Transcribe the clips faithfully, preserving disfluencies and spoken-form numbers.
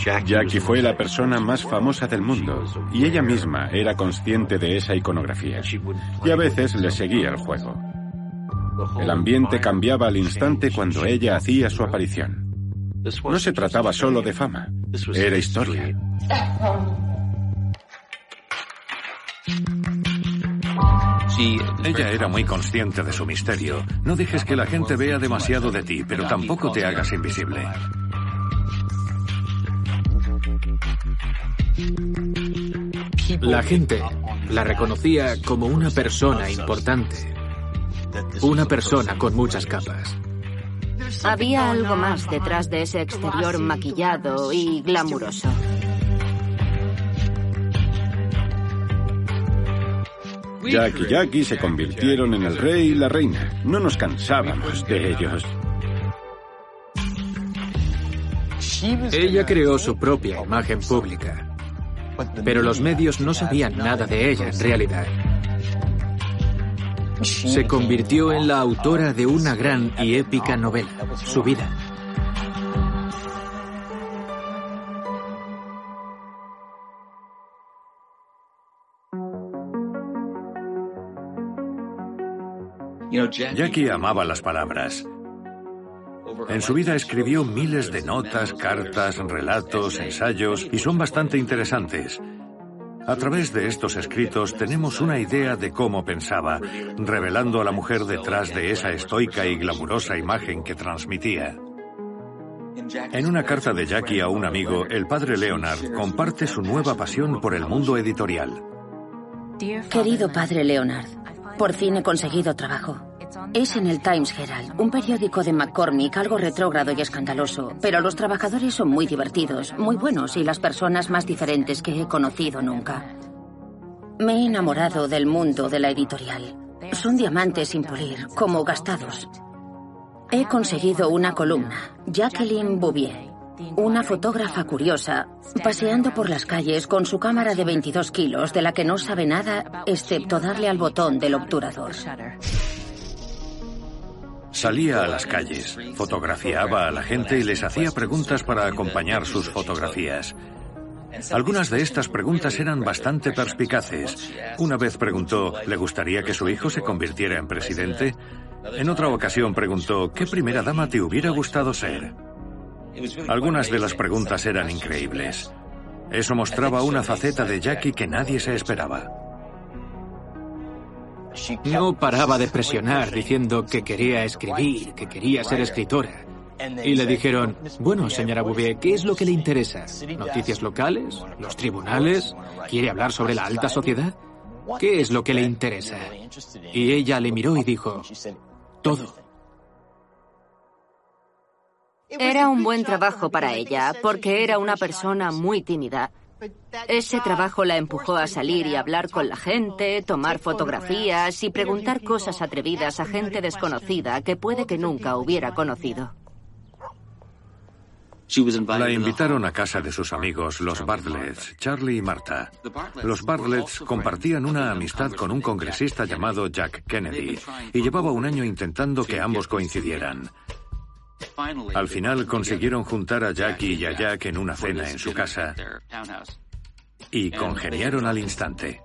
Jackie fue la persona más famosa del mundo y ella misma era consciente de esa iconografía y a veces le seguía el juego. El ambiente cambiaba al instante cuando ella hacía su aparición. No se trataba solo de fama, era historia. Ella era muy consciente de su misterio. No dejes que la gente vea demasiado de ti, pero tampoco te hagas invisible. La gente la reconocía como una persona importante, una persona con muchas capas. Había algo más detrás de ese exterior maquillado y glamuroso. Jack y Jackie se convirtieron en el rey y la reina. No nos cansábamos de ellos. Ella creó su propia imagen pública, pero los medios no sabían nada de ella en realidad. Se convirtió en la autora de una gran y épica novela, su vida. Jackie amaba las palabras. En su vida escribió miles de notas, cartas, relatos, ensayos, y son bastante interesantes. A través de estos escritos tenemos una idea de cómo pensaba, revelando a la mujer detrás de esa estoica y glamurosa imagen que transmitía. En una carta de Jackie a un amigo, el padre Leonard comparte su nueva pasión por el mundo editorial. Querido padre Leonard, por fin he conseguido trabajo. Es en el Times Herald, un periódico de McCormick, algo retrógrado y escandaloso, pero los trabajadores son muy divertidos, muy buenos y las personas más diferentes que he conocido nunca. Me he enamorado del mundo de la editorial. Son diamantes sin pulir, como gastados. He conseguido una columna, Jacqueline Bouvier, una fotógrafa curiosa, paseando por las calles con su cámara de veintidós kilos de la que no sabe nada excepto darle al botón del obturador. Salía a las calles, fotografiaba a la gente y les hacía preguntas para acompañar sus fotografías. Algunas de estas preguntas eran bastante perspicaces. Una vez preguntó, ¿le gustaría que su hijo se convirtiera en presidente? En otra ocasión preguntó, ¿qué primera dama te hubiera gustado ser? Algunas de las preguntas eran increíbles. Eso mostraba una faceta de Jackie que nadie se esperaba. No paraba de presionar diciendo que quería escribir, que quería ser escritora. Y le dijeron, bueno, señora Bouvier, ¿qué es lo que le interesa? ¿Noticias locales? ¿Los tribunales? ¿Quiere hablar sobre la alta sociedad? ¿Qué es lo que le interesa? Y ella le miró y dijo, todo. Era un buen trabajo para ella, porque era una persona muy tímida. Ese trabajo la empujó a salir y hablar con la gente, tomar fotografías y preguntar cosas atrevidas a gente desconocida que puede que nunca hubiera conocido. La invitaron a casa de sus amigos, los Bartletts, Charlie y Martha. Los Bartletts compartían una amistad con un congresista llamado Jack Kennedy y llevaba un año intentando que ambos coincidieran. Al final consiguieron juntar a Jackie y a Jack en una cena en su casa y congeniaron al instante.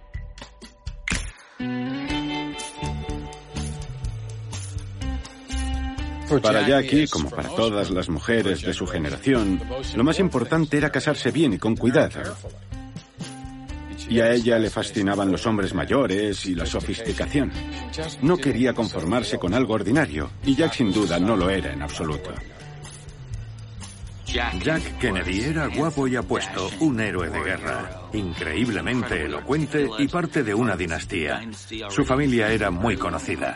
Para Jackie, como para todas las mujeres de su generación, lo más importante era casarse bien y con cuidado. Y a ella le fascinaban los hombres mayores y la sofisticación. No quería conformarse con algo ordinario, y Jack sin duda no lo era en absoluto. Jack Kennedy era guapo y apuesto, un héroe de guerra, increíblemente elocuente y parte de una dinastía. Su familia era muy conocida.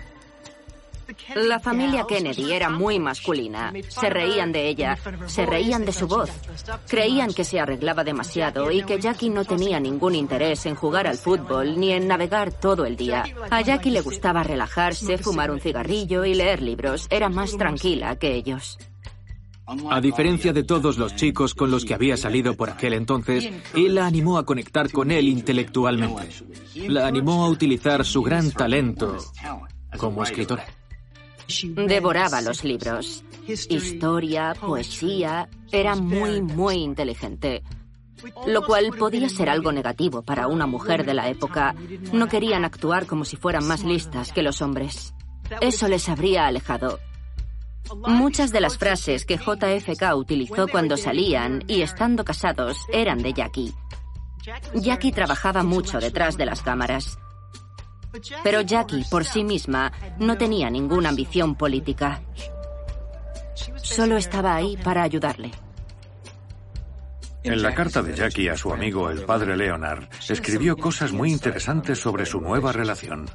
La familia Kennedy era muy masculina. Se reían de ella, se reían de su voz. Creían que se arreglaba demasiado y que Jackie no tenía ningún interés en jugar al fútbol ni en navegar todo el día. A Jackie le gustaba relajarse, fumar un cigarrillo y leer libros. Era más tranquila que ellos. A diferencia de todos los chicos con los que había salido por aquel entonces, él la animó a conectar con él intelectualmente. La animó a utilizar su gran talento como escritora. Devoraba los libros. historia, poesía. Era muy, muy inteligente. Lo cual podía ser algo negativo para una mujer de la época. No querían actuar como si fueran más listas que los hombres. Eso les habría alejado. Muchas de las frases que J F K utilizó cuando salían y estando casados eran de Jackie. Jackie trabajaba mucho detrás de las cámaras. Pero Jackie, por sí misma, no tenía ninguna ambición política. Solo estaba ahí para ayudarle. En la carta de Jackie a su amigo el padre Leonard, escribió cosas muy interesantes sobre su nueva relación.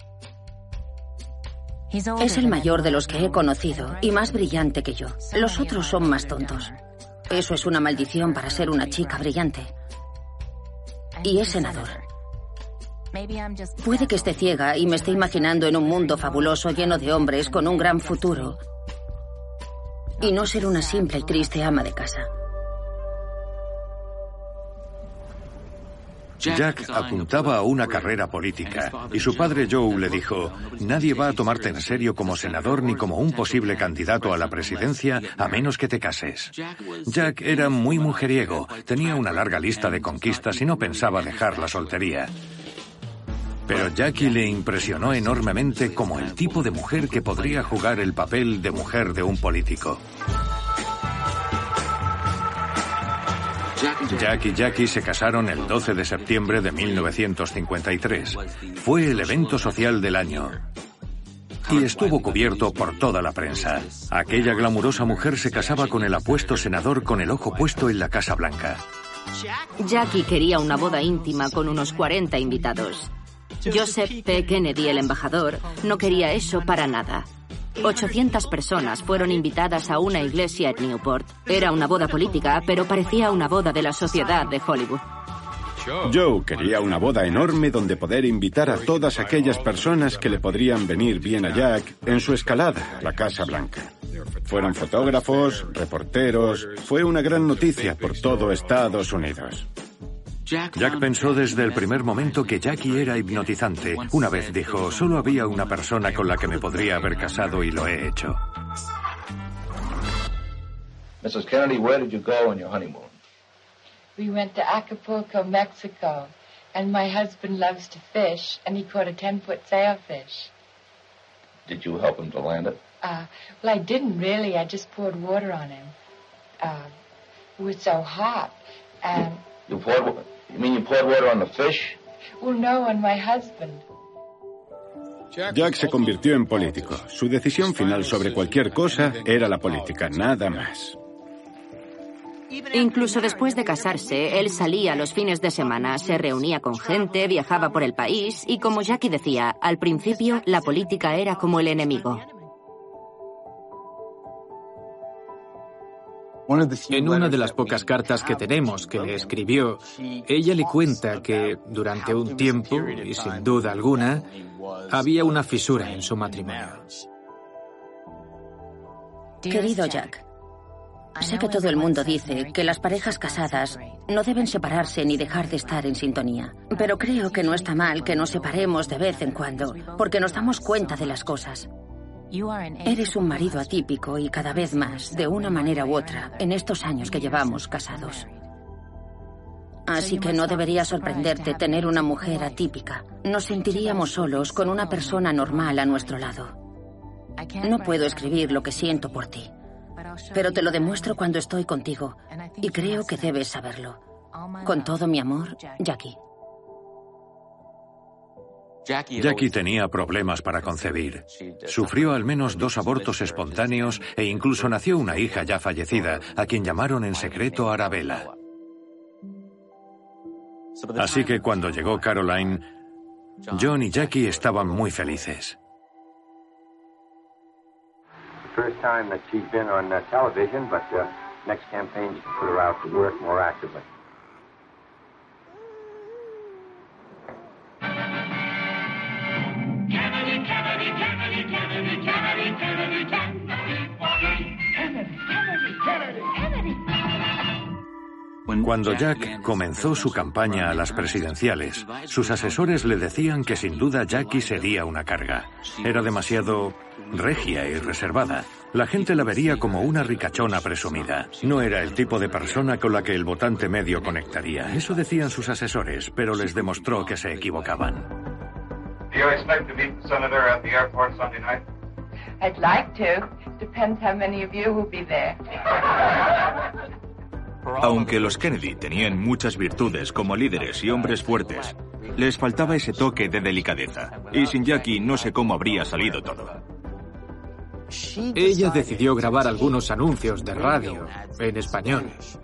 Es el mayor de los que he conocido y más brillante que yo. Los otros son más tontos. Eso es una maldición para ser una chica brillante. Y es senador. Puede que esté ciega y me esté imaginando en un mundo fabuloso lleno de hombres con un gran futuro y no ser una simple y triste ama de casa. Jack apuntaba a una carrera política y su padre Joe le dijo: nadie va a tomarte en serio como senador ni como un posible candidato a la presidencia a menos que te cases. Jack era muy mujeriego, tenía una larga lista de conquistas y no pensaba dejar la soltería. Pero Jackie le impresionó enormemente como el tipo de mujer que podría jugar el papel de mujer de un político. Jack y Jackie se casaron el doce de septiembre de mil novecientos cincuenta y tres. Fue el evento social del año y estuvo cubierto por toda la prensa. Aquella glamurosa mujer se casaba con el apuesto senador con el ojo puesto en la Casa Blanca. Jackie quería una boda íntima con unos cuarenta invitados. Joseph P. Kennedy, el embajador, no quería eso para nada. ochocientas personas fueron invitadas a una iglesia en Newport. Era una boda política, pero parecía una boda de la sociedad de Hollywood. Joe quería una boda enorme donde poder invitar a todas aquellas personas que le podrían venir bien a Jack en su escalada a la Casa Blanca. Fueron fotógrafos, reporteros. Fue una gran noticia por todo Estados Unidos. Jack pensó desde el primer momento que Jackie era hipnotizante. Una vez dijo: solo había una persona con la que me podría haber casado y lo he hecho. missus Kennedy, where did you go on your honeymoon? We went to Acapulco, Mexico, and my husband loves to fish, and he caught a ten-foot sailfish. Did you help him to land it? Uh, well, I didn't really. I just poured water on him. Uh, it was so hot, and... You poured... You mean you poured water on the fish? Well, no, on my husband. Jack se convirtió en político. Su decisión final sobre cualquier cosa era la política, nada más. Incluso después de casarse, él salía los fines de semana, se reunía con gente, viajaba por el país y, como Jackie decía, al principio la política era como el enemigo. En una de las pocas cartas que tenemos que le escribió, ella le cuenta que durante un tiempo, y sin duda alguna, había una fisura en su matrimonio. Querido Jack, sé que todo el mundo dice que las parejas casadas no deben separarse ni dejar de estar en sintonía, pero creo que no está mal que nos separemos de vez en cuando, porque nos damos cuenta de las cosas. Eres un marido atípico y cada vez más, de una manera u otra, en estos años que llevamos casados. Así que no debería sorprenderte tener una mujer atípica. Nos sentiríamos solos con una persona normal a nuestro lado. No puedo escribir lo que siento por ti, pero te lo demuestro cuando estoy contigo, y creo que debes saberlo. Con todo mi amor, Jackie. Jackie tenía problemas para concebir. Sufrió al menos dos abortos espontáneos e incluso nació una hija ya fallecida, a quien llamaron en secreto Arabella. Así que cuando llegó Caroline, John y Jackie estaban muy felices. Cuando Jack comenzó su campaña a las presidenciales, sus asesores le decían que sin duda Jackie sería una carga. Era demasiado regia y reservada. La gente la vería como una ricachona presumida. No era el tipo de persona con la que el votante medio conectaría. Eso decían sus asesores, pero les demostró que se equivocaban. Do you expect to meet the senator at the airport Sunday night? I'd like to. Depends how many of you will be there. Aunque los Kennedy tenían muchas virtudes como líderes y hombres fuertes, les faltaba ese toque de delicadeza. Y sin Jackie no sé cómo habría salido todo. Ella decidió grabar algunos anuncios de radio en español.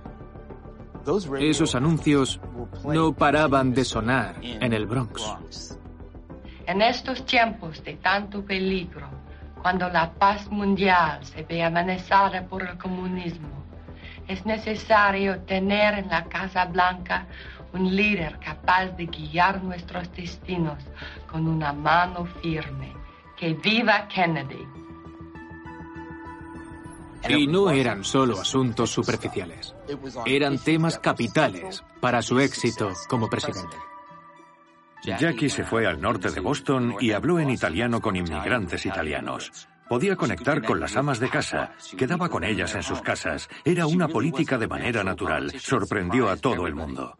Esos anuncios no paraban de sonar en el Bronx. En estos tiempos de tanto peligro, cuando la paz mundial se ve amenazada por el comunismo, es necesario tener en la Casa Blanca un líder capaz de guiar nuestros destinos con una mano firme. ¡Que viva Kennedy! Y no eran solo asuntos superficiales. Eran temas capitales para su éxito como presidente. Jackie se fue al norte de Boston y habló en italiano con inmigrantes italianos. Podía conectar con las amas de casa, quedaba con ellas en sus casas. Era una política de manera natural. Sorprendió a todo el mundo.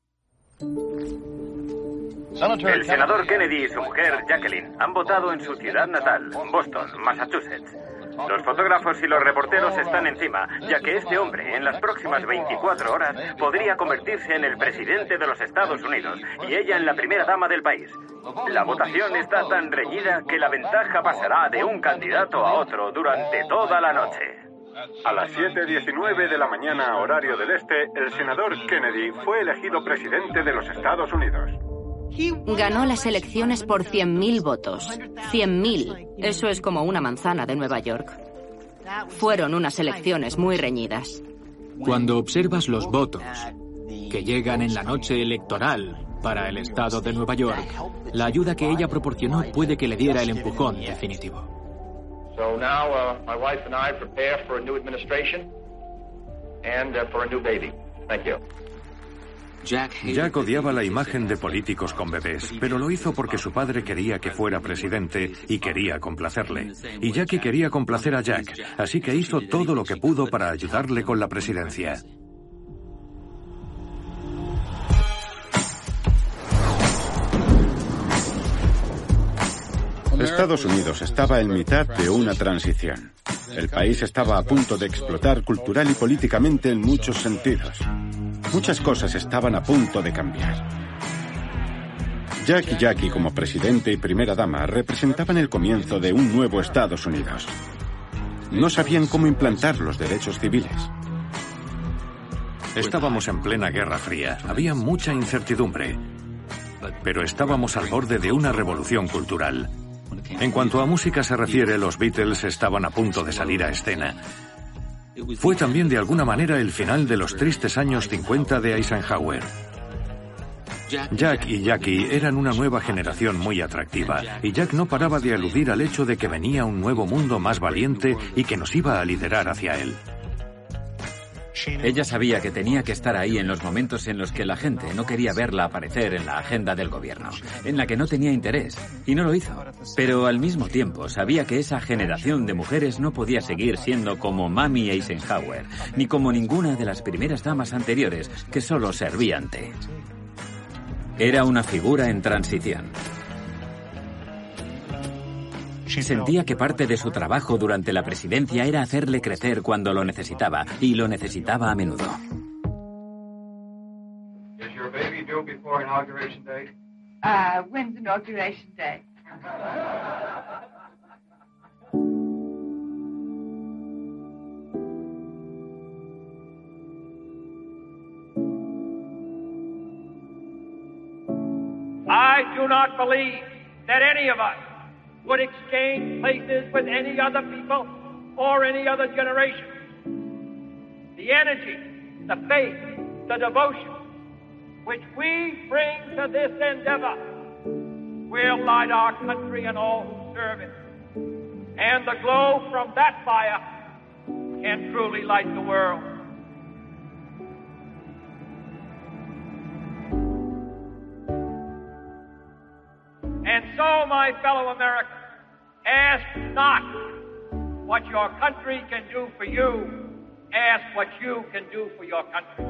El senador Kennedy y su mujer, Jacqueline, han votado en su ciudad natal, Boston, Massachusetts. Los fotógrafos y los reporteros están encima, ya que este hombre, en las próximas veinticuatro horas, podría convertirse en el presidente de los Estados Unidos y ella en la primera dama del país. La votación está tan reñida que la ventaja pasará de un candidato a otro durante toda la noche. A las siete diecinueve de la mañana, horario del este, el senador Kennedy fue elegido presidente de los Estados Unidos. Ganó las elecciones por cien mil votos. cien mil. Eso es como una manzana de Nueva York. Fueron unas elecciones muy reñidas. Cuando observas los votos que llegan en la noche electoral para el estado de Nueva York, la ayuda que ella proporcionó puede que le diera el empujón definitivo. So now uh, my wife and I prepare for a new administration and uh, for a new baby. Thank you. Jack odiaba la imagen de políticos con bebés, pero lo hizo porque su padre quería que fuera presidente y quería complacerle. Y Jackie quería complacer a Jack, así que hizo todo lo que pudo para ayudarle con la presidencia. Estados Unidos estaba en mitad de una transición. El país estaba a punto de explotar cultural y políticamente en muchos sentidos. Muchas cosas estaban a punto de cambiar. Jack y Jackie, como presidente y primera dama, representaban el comienzo de un nuevo Estados Unidos. No sabían cómo implantar los derechos civiles. Estábamos en plena Guerra Fría. Había mucha incertidumbre. Pero estábamos al borde de una revolución cultural. En cuanto a música se refiere, los Beatles estaban a punto de salir a escena. Fue también de alguna manera el final de los tristes años cincuenta de Eisenhower. Jack y Jackie eran una nueva generación muy atractiva, y Jack no paraba de aludir al hecho de que venía un nuevo mundo más valiente y que nos iba a liderar hacia él. Ella sabía que tenía que estar ahí en los momentos en los que la gente no quería verla aparecer en la agenda del gobierno, en la que no tenía interés, y no lo hizo. Pero al mismo tiempo sabía que esa generación de mujeres no podía seguir siendo como Mamie Eisenhower, ni como ninguna de las primeras damas anteriores que solo servían té. Era una figura en transición. Sentía que parte de su trabajo durante la presidencia era hacerle crecer cuando lo necesitaba, y lo necesitaba a menudo. Is your baby due before inauguration day? Uh, when's inauguration day? I do not believe that any of us would exchange places with any other people or any other generation. The energy, the faith, the devotion which we bring to this endeavor will light our country and all who serve it. And the glow from that fire can truly light the world. so, my fellow Americans, ask not what your country can do for you, ask what you can do for your country.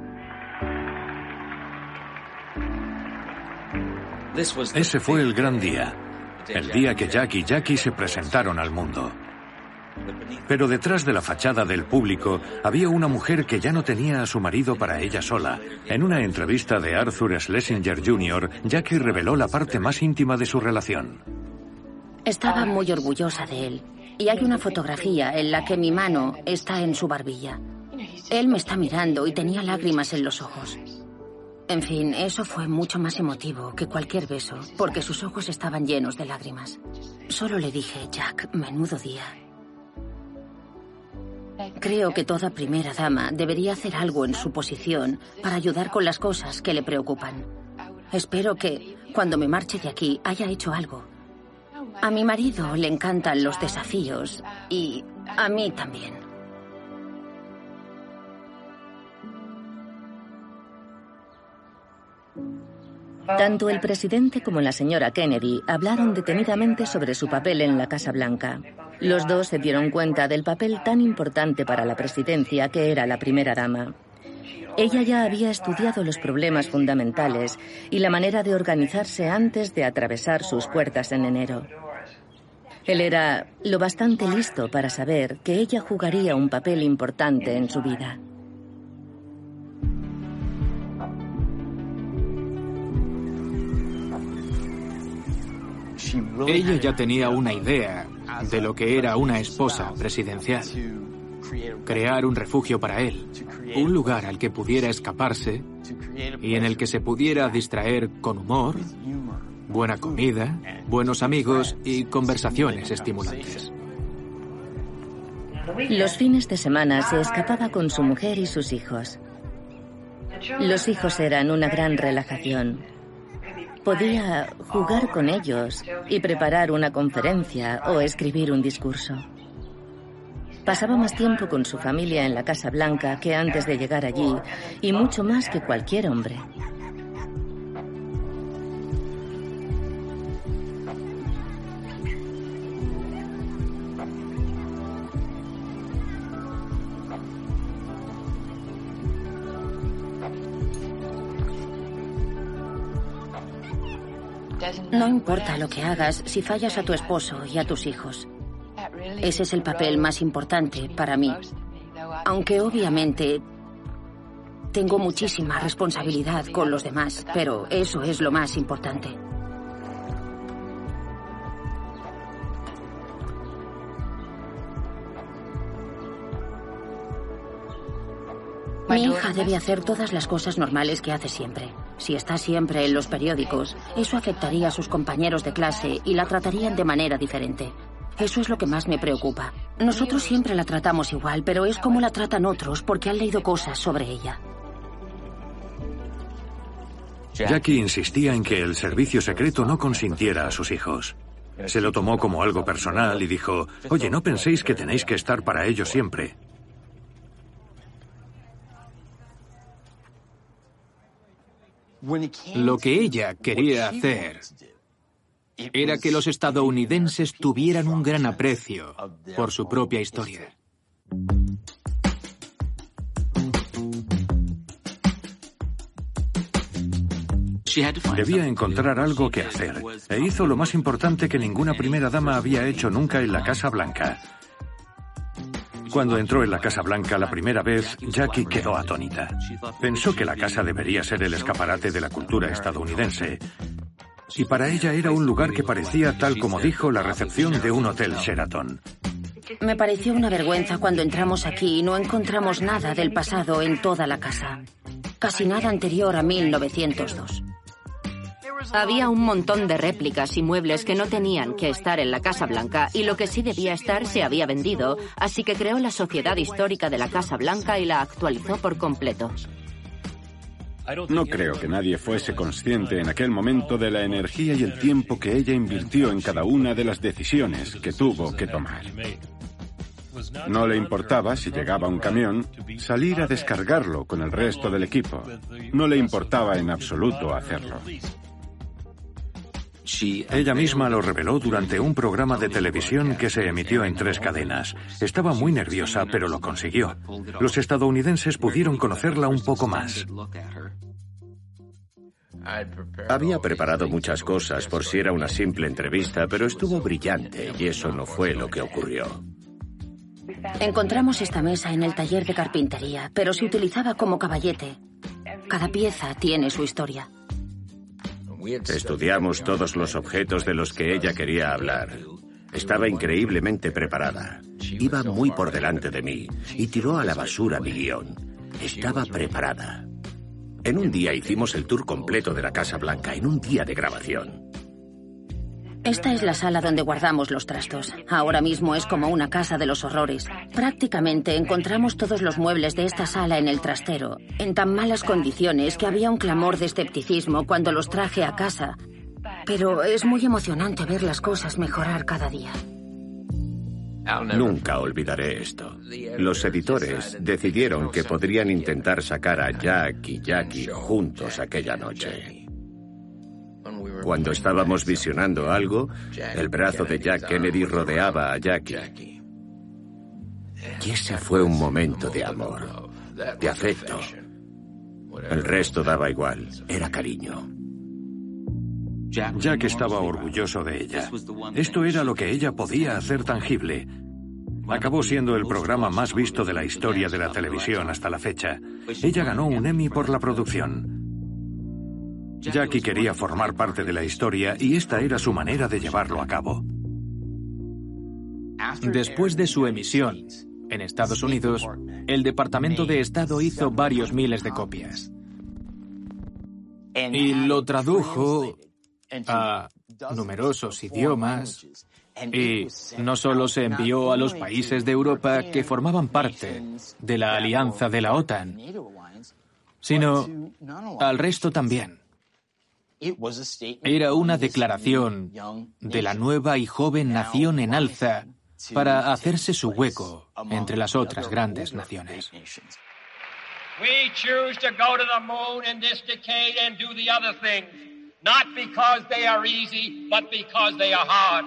Ese fue el gran día, el día que Jack y Jackie se presentaron al mundo. Pero detrás de la fachada del público había una mujer que ya no tenía a su marido para ella sola. En una entrevista de Arthur Schlesinger junior, Jackie reveló la parte más íntima de su relación. Estaba muy orgullosa de él. Y hay una fotografía en la que mi mano está en su barbilla. Él me está mirando y tenía lágrimas en los ojos. En fin, eso fue mucho más emotivo que cualquier beso, porque sus ojos estaban llenos de lágrimas. Solo le dije, Jack, menudo día. Creo que toda primera dama debería hacer algo en su posición para ayudar con las cosas que le preocupan. Espero que, cuando me marche de aquí, haya hecho algo. A mi marido le encantan los desafíos y a mí también. Tanto el presidente como la señora Kennedy hablaron detenidamente sobre su papel en la Casa Blanca. Los dos se dieron cuenta del papel tan importante para la presidencia que era la primera dama. Ella ya había estudiado los problemas fundamentales y la manera de organizarse antes de atravesar sus puertas en enero. Él era lo bastante listo para saber que ella jugaría un papel importante en su vida. Ella ya tenía una idea de lo que era una esposa presidencial. Crear un refugio para él, un lugar al que pudiera escaparse y en el que se pudiera distraer con humor, buena comida, buenos amigos y conversaciones estimulantes. Los fines de semana se escapaba con su mujer y sus hijos. Los hijos eran una gran relajación. Podía jugar con ellos y preparar una conferencia o escribir un discurso. Pasaba más tiempo con su familia en la Casa Blanca que antes de llegar allí, y mucho más que cualquier hombre. No importa lo que hagas si fallas a tu esposo y a tus hijos. Ese es el papel más importante para mí. Aunque obviamente tengo muchísima responsabilidad con los demás, pero eso es lo más importante. Mi hija debe hacer todas las cosas normales que hace siempre. Si está siempre en los periódicos, eso afectaría a sus compañeros de clase y la tratarían de manera diferente. Eso es lo que más me preocupa. Nosotros siempre la tratamos igual, pero es como la tratan otros porque han leído cosas sobre ella. Jackie insistía en que el servicio secreto no consintiera a sus hijos. Se lo tomó como algo personal y dijo, oye, no penséis que tenéis que estar para ellos siempre. Lo que ella quería hacer era que los estadounidenses tuvieran un gran aprecio por su propia historia. Debía encontrar algo que hacer, e hizo lo más importante que ninguna primera dama había hecho nunca en la Casa Blanca. Cuando entró en la Casa Blanca la primera vez, Jackie quedó atónita. Pensó que la casa debería ser el escaparate de la cultura estadounidense. Y para ella era un lugar que parecía, tal como dijo, la recepción de un hotel Sheraton. Me pareció una vergüenza cuando entramos aquí y no encontramos nada del pasado en toda la casa. Casi nada anterior a mil novecientos dos. Había un montón de réplicas y muebles que no tenían que estar en la Casa Blanca y lo que sí debía estar se había vendido, así que creó la Sociedad Histórica de la Casa Blanca y la actualizó por completo. No creo que nadie fuese consciente en aquel momento de la energía y el tiempo que ella invirtió en cada una de las decisiones que tuvo que tomar. No le importaba, si llegaba un camión, salir a descargarlo con el resto del equipo. No le importaba en absoluto hacerlo. Ella misma lo reveló durante un programa de televisión que se emitió en tres cadenas. Estaba muy nerviosa, pero lo consiguió. Los estadounidenses pudieron conocerla un poco más. Había preparado muchas cosas por si era una simple entrevista, pero estuvo brillante y eso no fue lo que ocurrió. Encontramos esta mesa en el taller de carpintería, pero se utilizaba como caballete. Cada pieza tiene su historia. Estudiamos todos los objetos de los que ella quería hablar. Estaba increíblemente preparada. Iba muy por delante de mí y tiró a la basura mi guión. Estaba preparada. En un día hicimos el tour completo de la Casa Blanca, en un día de grabación. Esta es la sala donde guardamos los trastos. Ahora mismo es como una casa de los horrores. Prácticamente encontramos todos los muebles de esta sala en el trastero, en tan malas condiciones que había un clamor de escepticismo cuando los traje a casa. Pero es muy emocionante ver las cosas mejorar cada día. Nunca olvidaré esto. Los editores decidieron que podrían intentar sacar a Jack y Jackie juntos aquella noche. Cuando estábamos visionando algo, el brazo de Jack Kennedy rodeaba a Jackie. Y ese fue un momento de amor, de afecto. El resto daba igual, era cariño. Jack estaba orgulloso de ella. Esto era lo que ella podía hacer tangible. Acabó siendo el programa más visto de la historia de la televisión hasta la fecha. Ella ganó un Emmy por la producción. Jackie quería formar parte de la historia y esta era su manera de llevarlo a cabo. Después de su emisión en Estados Unidos, el Departamento de Estado hizo varios miles de copias. Y lo tradujo a numerosos idiomas. Y no solo se envió a los países de Europa que formaban parte de la alianza de la OTAN, sino al resto también. Era una declaración de la nueva y joven nación en alza para hacerse su hueco entre las otras grandes naciones. We choose to go to the moon in this decade and do the other things, not because they are easy, but because they are hard.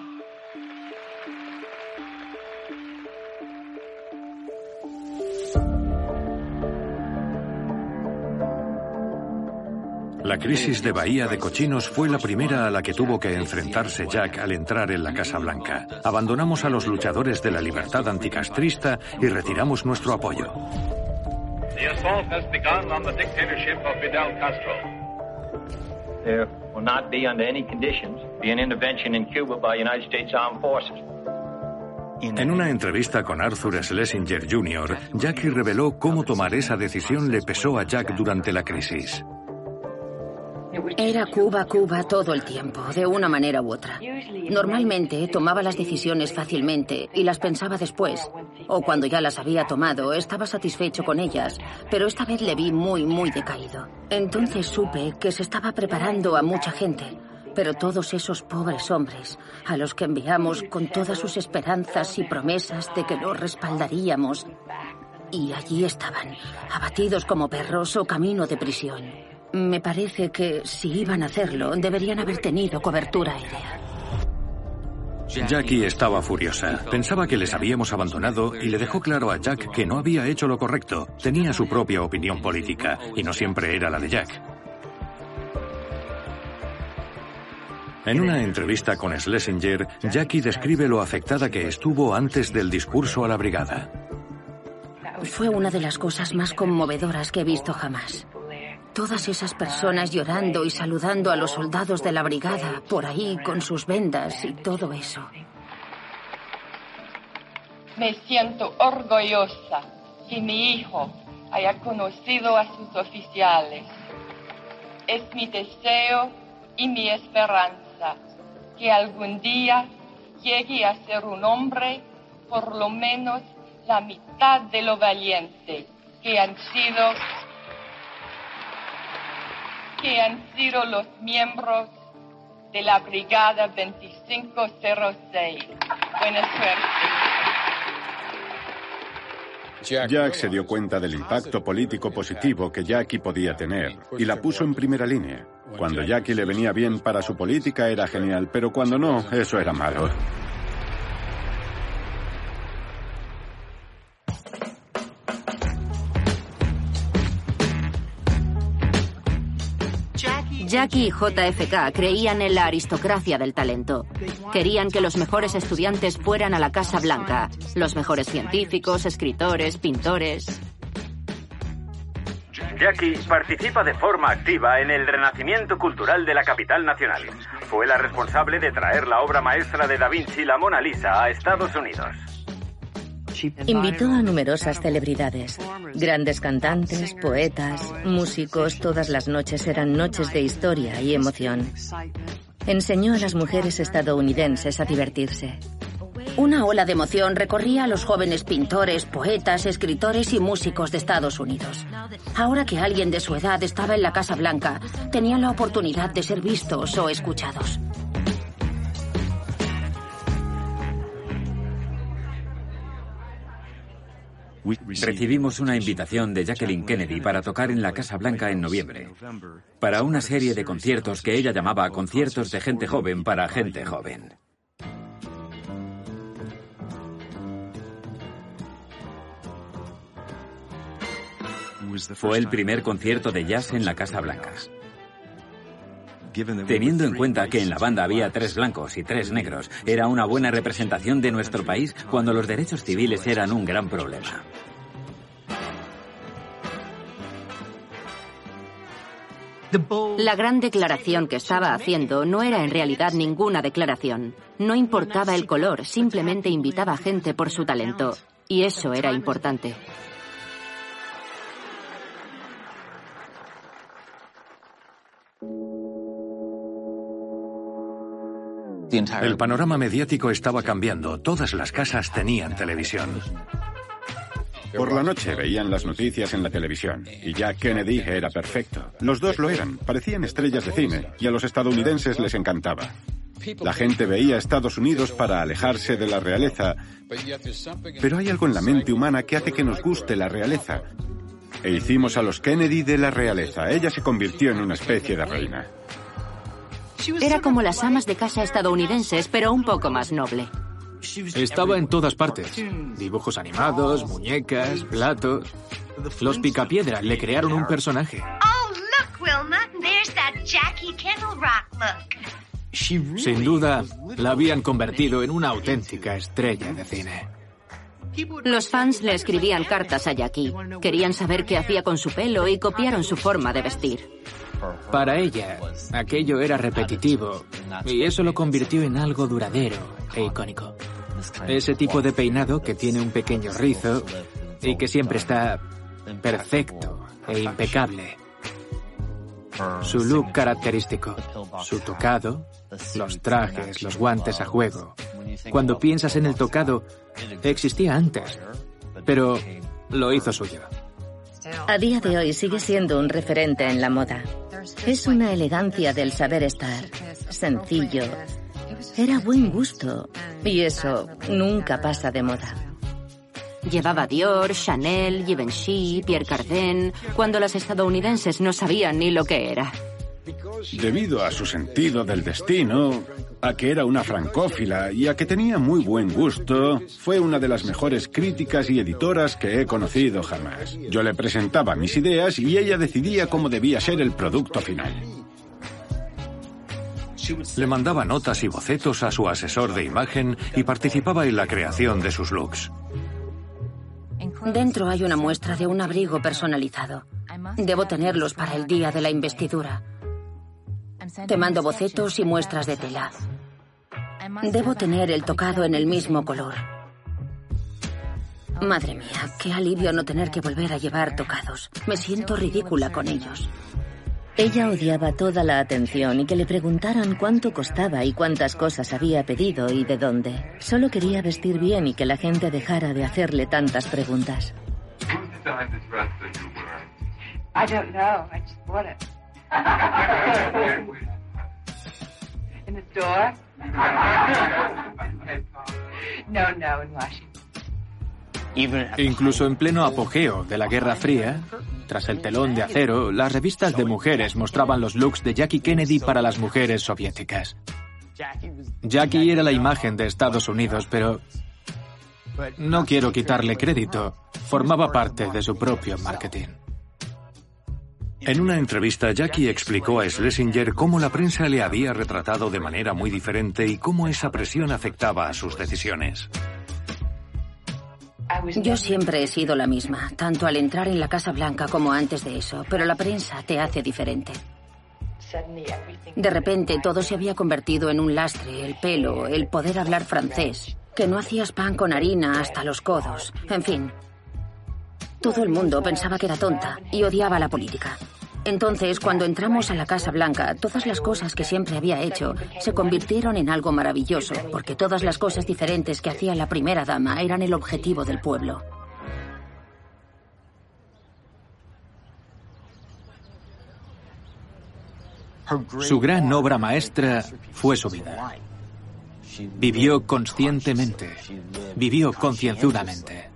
La crisis de Bahía de Cochinos fue la primera a la que tuvo que enfrentarse Jack al entrar en la Casa Blanca. Abandonamos a los luchadores de la libertad anticastrista y retiramos nuestro apoyo. The assault has begun on the dictatorship of Fidel Castro. There will not be, under any conditions, be an intervention in Cuba by United States Armed Forces. En una entrevista con Arthur Schlesinger junior, Jackie reveló cómo tomar esa decisión le pesó a Jack durante la crisis. Era Cuba, Cuba todo el tiempo, de una manera u otra. Normalmente tomaba las decisiones fácilmente y las pensaba después. O cuando ya las había tomado, estaba satisfecho con ellas, pero esta vez le vi muy, muy decaído. Entonces supe que se estaba preparando a mucha gente, pero todos esos pobres hombres, a los que enviamos con todas sus esperanzas y promesas de que los respaldaríamos, y allí estaban, abatidos como perros o camino de prisión. Me parece que, si iban a hacerlo, deberían haber tenido cobertura aérea. Jackie estaba furiosa. Pensaba que les habíamos abandonado y le dejó claro a Jack que no había hecho lo correcto. Tenía su propia opinión política y no siempre era la de Jack. En una entrevista con Schlesinger, Jackie describe lo afectada que estuvo antes del discurso a la brigada. Fue una de las cosas más conmovedoras que he visto jamás. Todas esas personas llorando y saludando a los soldados de la brigada por ahí con sus vendas y todo eso. Me siento orgullosa que mi hijo haya conocido a sus oficiales. Es mi deseo y mi esperanza que algún día llegue a ser un hombre por lo menos la mitad de lo valiente que han sido que han sido los miembros de la Brigada veinticinco cero seis. Buena suerte. Jack se dio cuenta del impacto político positivo que Jackie podía tener y la puso en primera línea. Cuando Jackie le venía bien para su política era genial, pero cuando no, eso era malo. Jackie y J F K creían en la aristocracia del talento. Querían que los mejores estudiantes fueran a la Casa Blanca, los mejores científicos, escritores, pintores. Jackie participa de forma activa en el renacimiento cultural de la capital nacional. Fue la responsable de traer la obra maestra de Da Vinci, la Mona Lisa, a Estados Unidos. Invitó a numerosas celebridades, grandes cantantes, poetas, músicos. Todas las noches eran noches de historia y emoción. Enseñó a las mujeres estadounidenses a divertirse. Una ola de emoción recorría a los jóvenes pintores, poetas, escritores y músicos de Estados Unidos. Ahora que alguien de su edad estaba en la Casa Blanca, tenían la oportunidad de ser vistos o escuchados. Recibimos una invitación de Jacqueline Kennedy para tocar en la Casa Blanca en noviembre, para una serie de conciertos que ella llamaba conciertos de gente joven para gente joven. Fue el primer concierto de jazz en la Casa Blanca. Teniendo en cuenta que en la banda había tres blancos y tres negros, era una buena representación de nuestro país cuando los derechos civiles eran un gran problema. La gran declaración que estaba haciendo no era en realidad ninguna declaración. No importaba el color, simplemente invitaba a gente por su talento. Y eso era importante. El panorama mediático estaba cambiando. Todas las casas tenían televisión. Por la noche veían las noticias en la televisión, y Jack Kennedy era perfecto. Los dos lo eran, parecían estrellas de cine, y a los estadounidenses les encantaba. La gente veía a Estados Unidos para alejarse de la realeza, pero hay algo en la mente humana que hace que nos guste la realeza. E hicimos a los Kennedy de la realeza. Ella se convirtió en una especie de reina. Era como las amas de casa estadounidenses, pero un poco más noble. Estaba en todas partes. Dibujos animados, muñecas, platos. Los Picapiedra le crearon un personaje. Oh, look, Wilma. There's that Jackie Kettle Rock look. Sin duda, la habían convertido en una auténtica estrella de cine. Los fans le escribían cartas a Jackie. Querían saber qué hacía con su pelo y copiaron su forma de vestir. Para ella, aquello era repetitivo, y eso lo convirtió en algo duradero e icónico. Ese tipo de peinado que tiene un pequeño rizo y que siempre está perfecto e impecable. Su look característico, su tocado, los trajes, los guantes a juego. Cuando piensas en el tocado, existía antes, pero lo hizo suyo. A día de hoy sigue siendo un referente en la moda. Es una elegancia del saber estar, sencillo. Era buen gusto, y eso nunca pasa de moda. Llevaba Dior, Chanel, Givenchy, Pierre Cardin, cuando las estadounidenses no sabían ni lo que era. Debido a su sentido del destino, a que era una francófila y a que tenía muy buen gusto, fue una de las mejores críticas y editoras que he conocido jamás. Yo le presentaba mis ideas y ella decidía cómo debía ser el producto final. Le mandaba notas y bocetos a su asesor de imagen y participaba en la creación de sus looks. Dentro hay una muestra de un abrigo personalizado. Debo tenerlos para el día de la investidura. Te mando bocetos y muestras de tela. Debo tener el tocado en el mismo color. Madre mía, qué alivio no tener que volver a llevar tocados. Me siento ridícula con ellos. Ella odiaba toda la atención y que le preguntaran cuánto costaba y cuántas cosas había pedido y de dónde. Solo quería vestir bien y que la gente dejara de hacerle tantas preguntas. I don't know. I just bought it. In the store? No, no, in Washington. Incluso en pleno apogeo de la Guerra Fría, tras el telón de acero, las revistas de mujeres mostraban los looks de Jackie Kennedy para las mujeres soviéticas. Jackie era la imagen de Estados Unidos, pero no quiero quitarle crédito. Formaba parte de su propio marketing. En una entrevista, Jackie explicó a Schlesinger cómo la prensa le había retratado de manera muy diferente y cómo esa presión afectaba a sus decisiones. Yo siempre he sido la misma, tanto al entrar en la Casa Blanca como antes de eso, pero la prensa te hace diferente. De repente todo se había convertido en un lastre, el pelo, el poder hablar francés, que no hacías pan con harina hasta los codos, en fin. Todo el mundo pensaba que era tonta y odiaba la política. Entonces, cuando entramos a la Casa Blanca, todas las cosas que siempre había hecho se convirtieron en algo maravilloso, porque todas las cosas diferentes que hacía la primera dama eran el objetivo del pueblo. Su gran obra maestra fue su vida. Vivió conscientemente, vivió concienzudamente.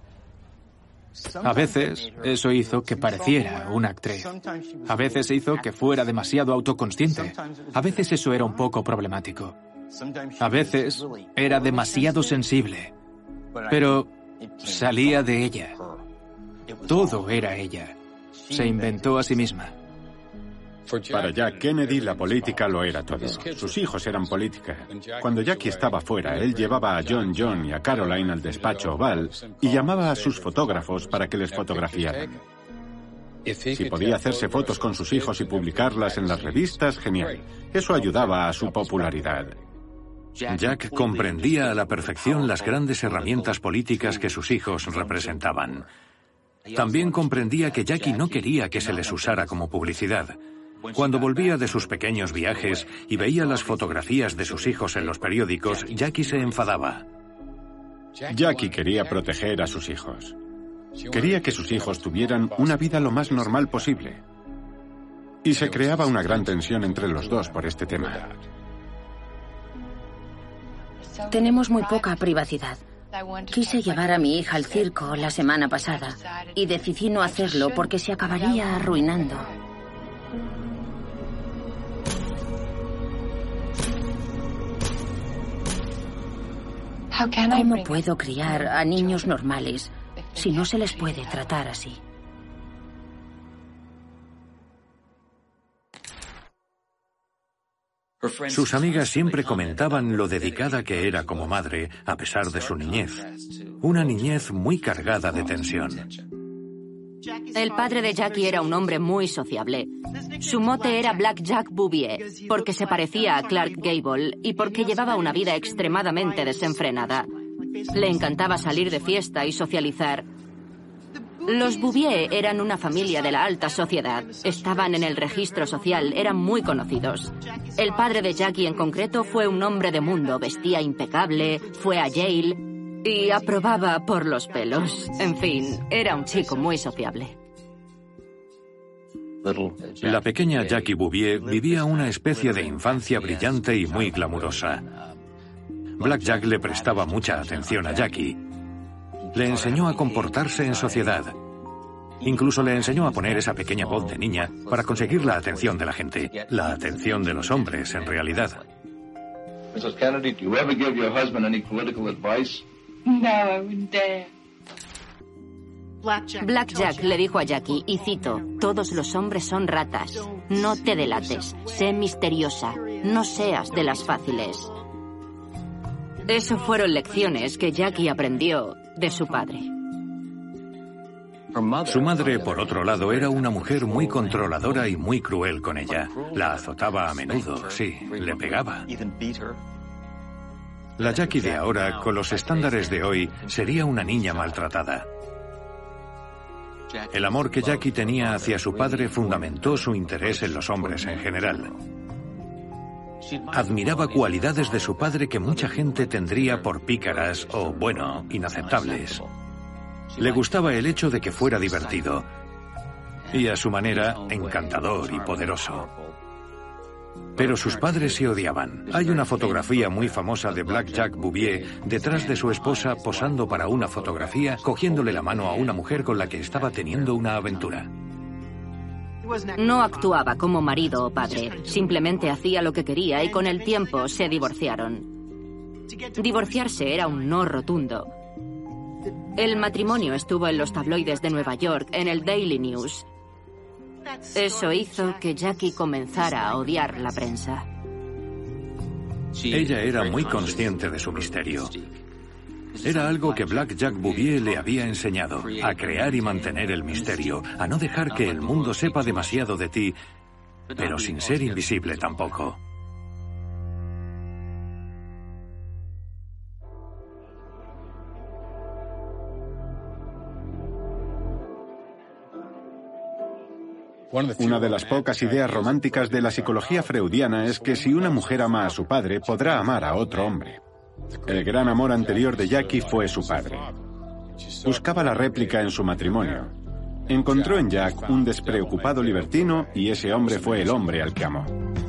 A veces eso hizo que pareciera una actriz. A veces hizo que fuera demasiado autoconsciente. A veces eso era un poco problemático. A veces era demasiado sensible. Pero salía de ella. Todo era ella. Se inventó a sí misma. Para Jack Kennedy la política lo era todo. Sus hijos eran política. Cuando Jackie estaba fuera, él llevaba a John John y a Caroline al despacho oval y llamaba a sus fotógrafos para que les fotografiaran. Si podía hacerse fotos con sus hijos y publicarlas en las revistas, genial. Eso ayudaba a su popularidad. Jack comprendía a la perfección las grandes herramientas políticas que sus hijos representaban. También comprendía que Jackie no quería que se les usara como publicidad. Cuando volvía de sus pequeños viajes y veía las fotografías de sus hijos en los periódicos, Jackie se enfadaba. Jackie quería proteger a sus hijos. Quería que sus hijos tuvieran una vida lo más normal posible. Y se creaba una gran tensión entre los dos por este tema. Tenemos muy poca privacidad. Quise llevar a mi hija al circo la semana pasada y decidí no hacerlo porque se acabaría arruinando. ¿Cómo puedo criar a niños normales si no se les puede tratar así? Sus amigas siempre comentaban lo dedicada que era como madre, a pesar de su niñez. Una niñez muy cargada de tensión. El padre de Jackie era un hombre muy sociable. Su mote era Black Jack Bouvier, porque se parecía a Clark Gable y porque llevaba una vida extremadamente desenfrenada. Le encantaba salir de fiesta y socializar. Los Bouvier eran una familia de la alta sociedad. Estaban en el registro social, eran muy conocidos. El padre de Jackie en concreto fue un hombre de mundo, vestía impecable, fue a Yale y aprobaba por los pelos. En fin, era un chico muy sociable. La pequeña Jackie Bouvier vivía una especie de infancia brillante y muy glamurosa. Black Jack le prestaba mucha atención a Jackie. Le enseñó a comportarse en sociedad. Incluso le enseñó a poner esa pequeña voz de niña para conseguir la atención de la gente. La atención de los hombres, en realidad. Missus Kennedy, do you ever give your husband any political advice? No, I wouldn't dare. Black Jack le dijo a Jackie, y cito, «Todos los hombres son ratas. No te delates. Sé misteriosa. No seas de las fáciles». Eso fueron lecciones que Jackie aprendió de su padre. Su madre, por otro lado, era una mujer muy controladora y muy cruel con ella. La azotaba a menudo, sí, le pegaba. La Jackie de ahora, con los estándares de hoy, sería una niña maltratada. El amor que Jackie tenía hacia su padre fundamentó su interés en los hombres en general. Admiraba cualidades de su padre que mucha gente tendría por pícaras o, bueno, inaceptables. Le gustaba el hecho de que fuera divertido y, a su manera, encantador y poderoso. Pero sus padres se odiaban. Hay una fotografía muy famosa de Black Jack Bouvier detrás de su esposa posando para una fotografía, cogiéndole la mano a una mujer con la que estaba teniendo una aventura. No actuaba como marido o padre, simplemente hacía lo que quería y con el tiempo se divorciaron. Divorciarse era un no rotundo. El matrimonio estuvo en los tabloides de Nueva York, en el Daily News. Eso hizo que Jackie comenzara a odiar la prensa. Ella era muy consciente de su misterio. Era algo que Black Jack Bouvier le había enseñado, a crear y mantener el misterio, a no dejar que el mundo sepa demasiado de ti, pero sin ser invisible tampoco. Una de las pocas ideas románticas de la psicología freudiana es que si una mujer ama a su padre, podrá amar a otro hombre. El gran amor anterior de Jackie fue su padre. Buscaba la réplica en su matrimonio. Encontró en Jack un despreocupado libertino y ese hombre fue el hombre al que amó.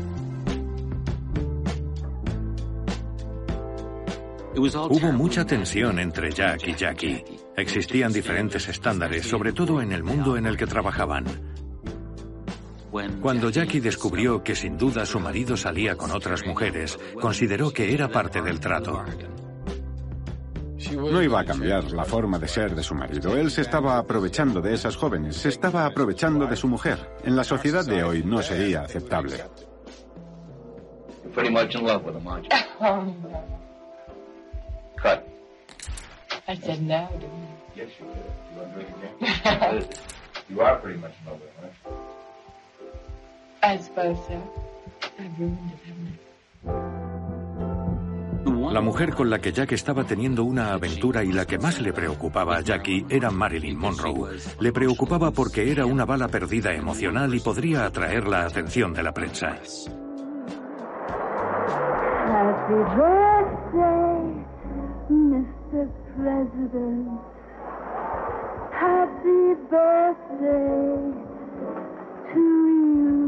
Hubo mucha tensión entre Jack y Jackie. Existían diferentes estándares, sobre todo en el mundo en el que trabajaban. Cuando Jackie descubrió que sin duda su marido salía con otras mujeres, consideró que era parte del trato. No iba a cambiar la forma de ser de su marido. Él se estaba aprovechando de esas jóvenes, se estaba aprovechando de su mujer. En la sociedad de hoy no sería aceptable. Pretty much in love with him, aren't you? Cut. I said no, didn't I? Yes, you did. You want to drink again? You are pretty much in love with him, aren't you? I suppose so. I've ruined it, haven't I? La mujer con la que Jack estaba teniendo una aventura y la que más le preocupaba a Jackie era Marilyn Monroe. Le preocupaba porque era una bala perdida emocional y podría atraer la atención de la prensa. Happy birthday, mister President. Happy birthday to you.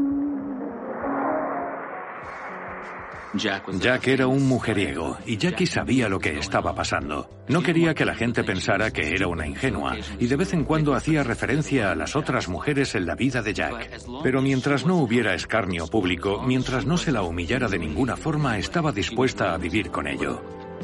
Jack era un mujeriego y Jackie sabía lo que estaba pasando. No quería que la gente pensara que era una ingenua y de vez en cuando hacía referencia a las otras mujeres en la vida de Jack. Pero mientras no hubiera escarnio público, mientras no se la humillara de ninguna forma, estaba dispuesta a vivir con ello.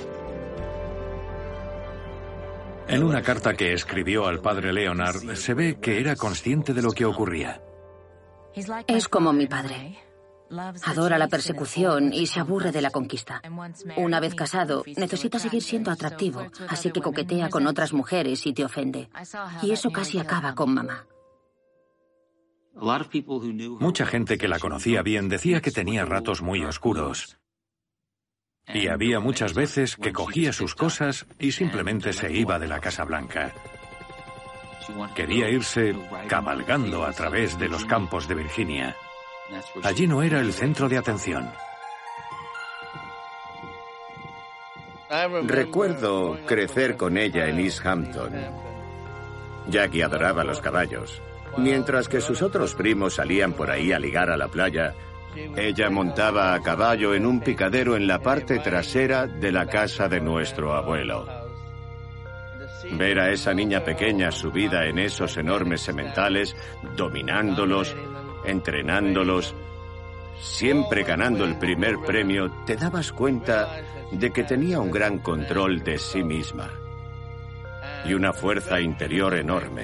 En una carta que escribió al padre Leonard, se ve que era consciente de lo que ocurría. Es como mi padre. Adora la persecución y se aburre de la conquista. Una vez casado, necesita seguir siendo atractivo, así que coquetea con otras mujeres y te ofende. Y eso casi acaba con mamá. Mucha gente que la conocía bien decía que tenía ratos muy oscuros. Y había muchas veces que cogía sus cosas y simplemente se iba de la Casa Blanca. Quería irse cabalgando a través de los campos de Virginia. Allí no era el centro de atención. Recuerdo crecer con ella en East Hampton. Jackie adoraba los caballos. Mientras que sus otros primos salían por ahí a ligar a la playa, ella montaba a caballo en un picadero en la parte trasera de la casa de nuestro abuelo. Ver a esa niña pequeña subida en esos enormes sementales, dominándolos, entrenándolos, siempre ganando el primer premio, te dabas cuenta de que tenía un gran control de sí misma y una fuerza interior enorme.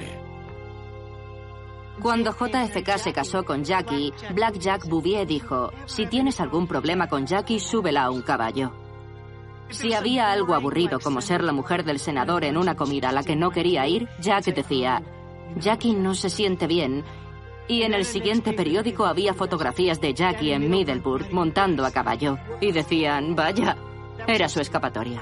Cuando J F K se casó con Jackie, Black Jack Bouvier dijo: si tienes algún problema con Jackie, súbela a un caballo. Si había algo aburrido como ser la mujer del senador en una comida a la que no quería ir, Jack decía: Jackie no se siente bien. Y en el siguiente periódico había fotografías de Jackie en Middleburg montando a caballo. Y decían: vaya, era su escapatoria.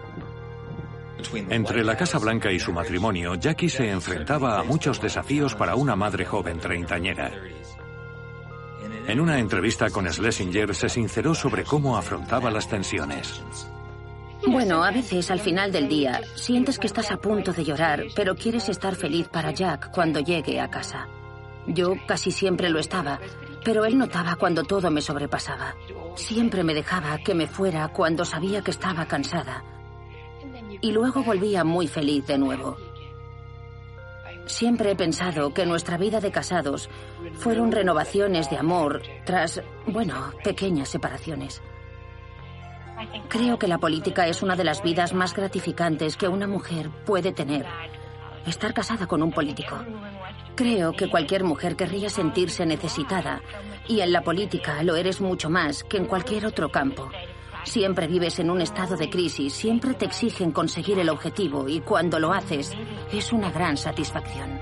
Entre la Casa Blanca y su matrimonio, Jackie se enfrentaba a muchos desafíos para una madre joven treintañera. En una entrevista con Schlesinger se sinceró sobre cómo afrontaba las tensiones. Bueno, a veces al final del día sientes que estás a punto de llorar, pero quieres estar feliz para Jack cuando llegue a casa. Yo casi siempre lo estaba, Pero él notaba cuando todo me sobrepasaba. Siempre me dejaba que me fuera cuando sabía que estaba cansada. Y luego volvía muy feliz de nuevo. Siempre he pensado que nuestra vida de casados fueron renovaciones de amor tras, bueno, pequeñas separaciones. Creo que la política es una de las vidas más gratificantes que una mujer puede tener. Estar casada con un político. Creo que cualquier mujer querría sentirse necesitada, y en la política lo eres mucho más que en cualquier otro campo. Siempre vives en un estado de crisis, siempre te exigen conseguir el objetivo, y cuando lo haces, es una gran satisfacción.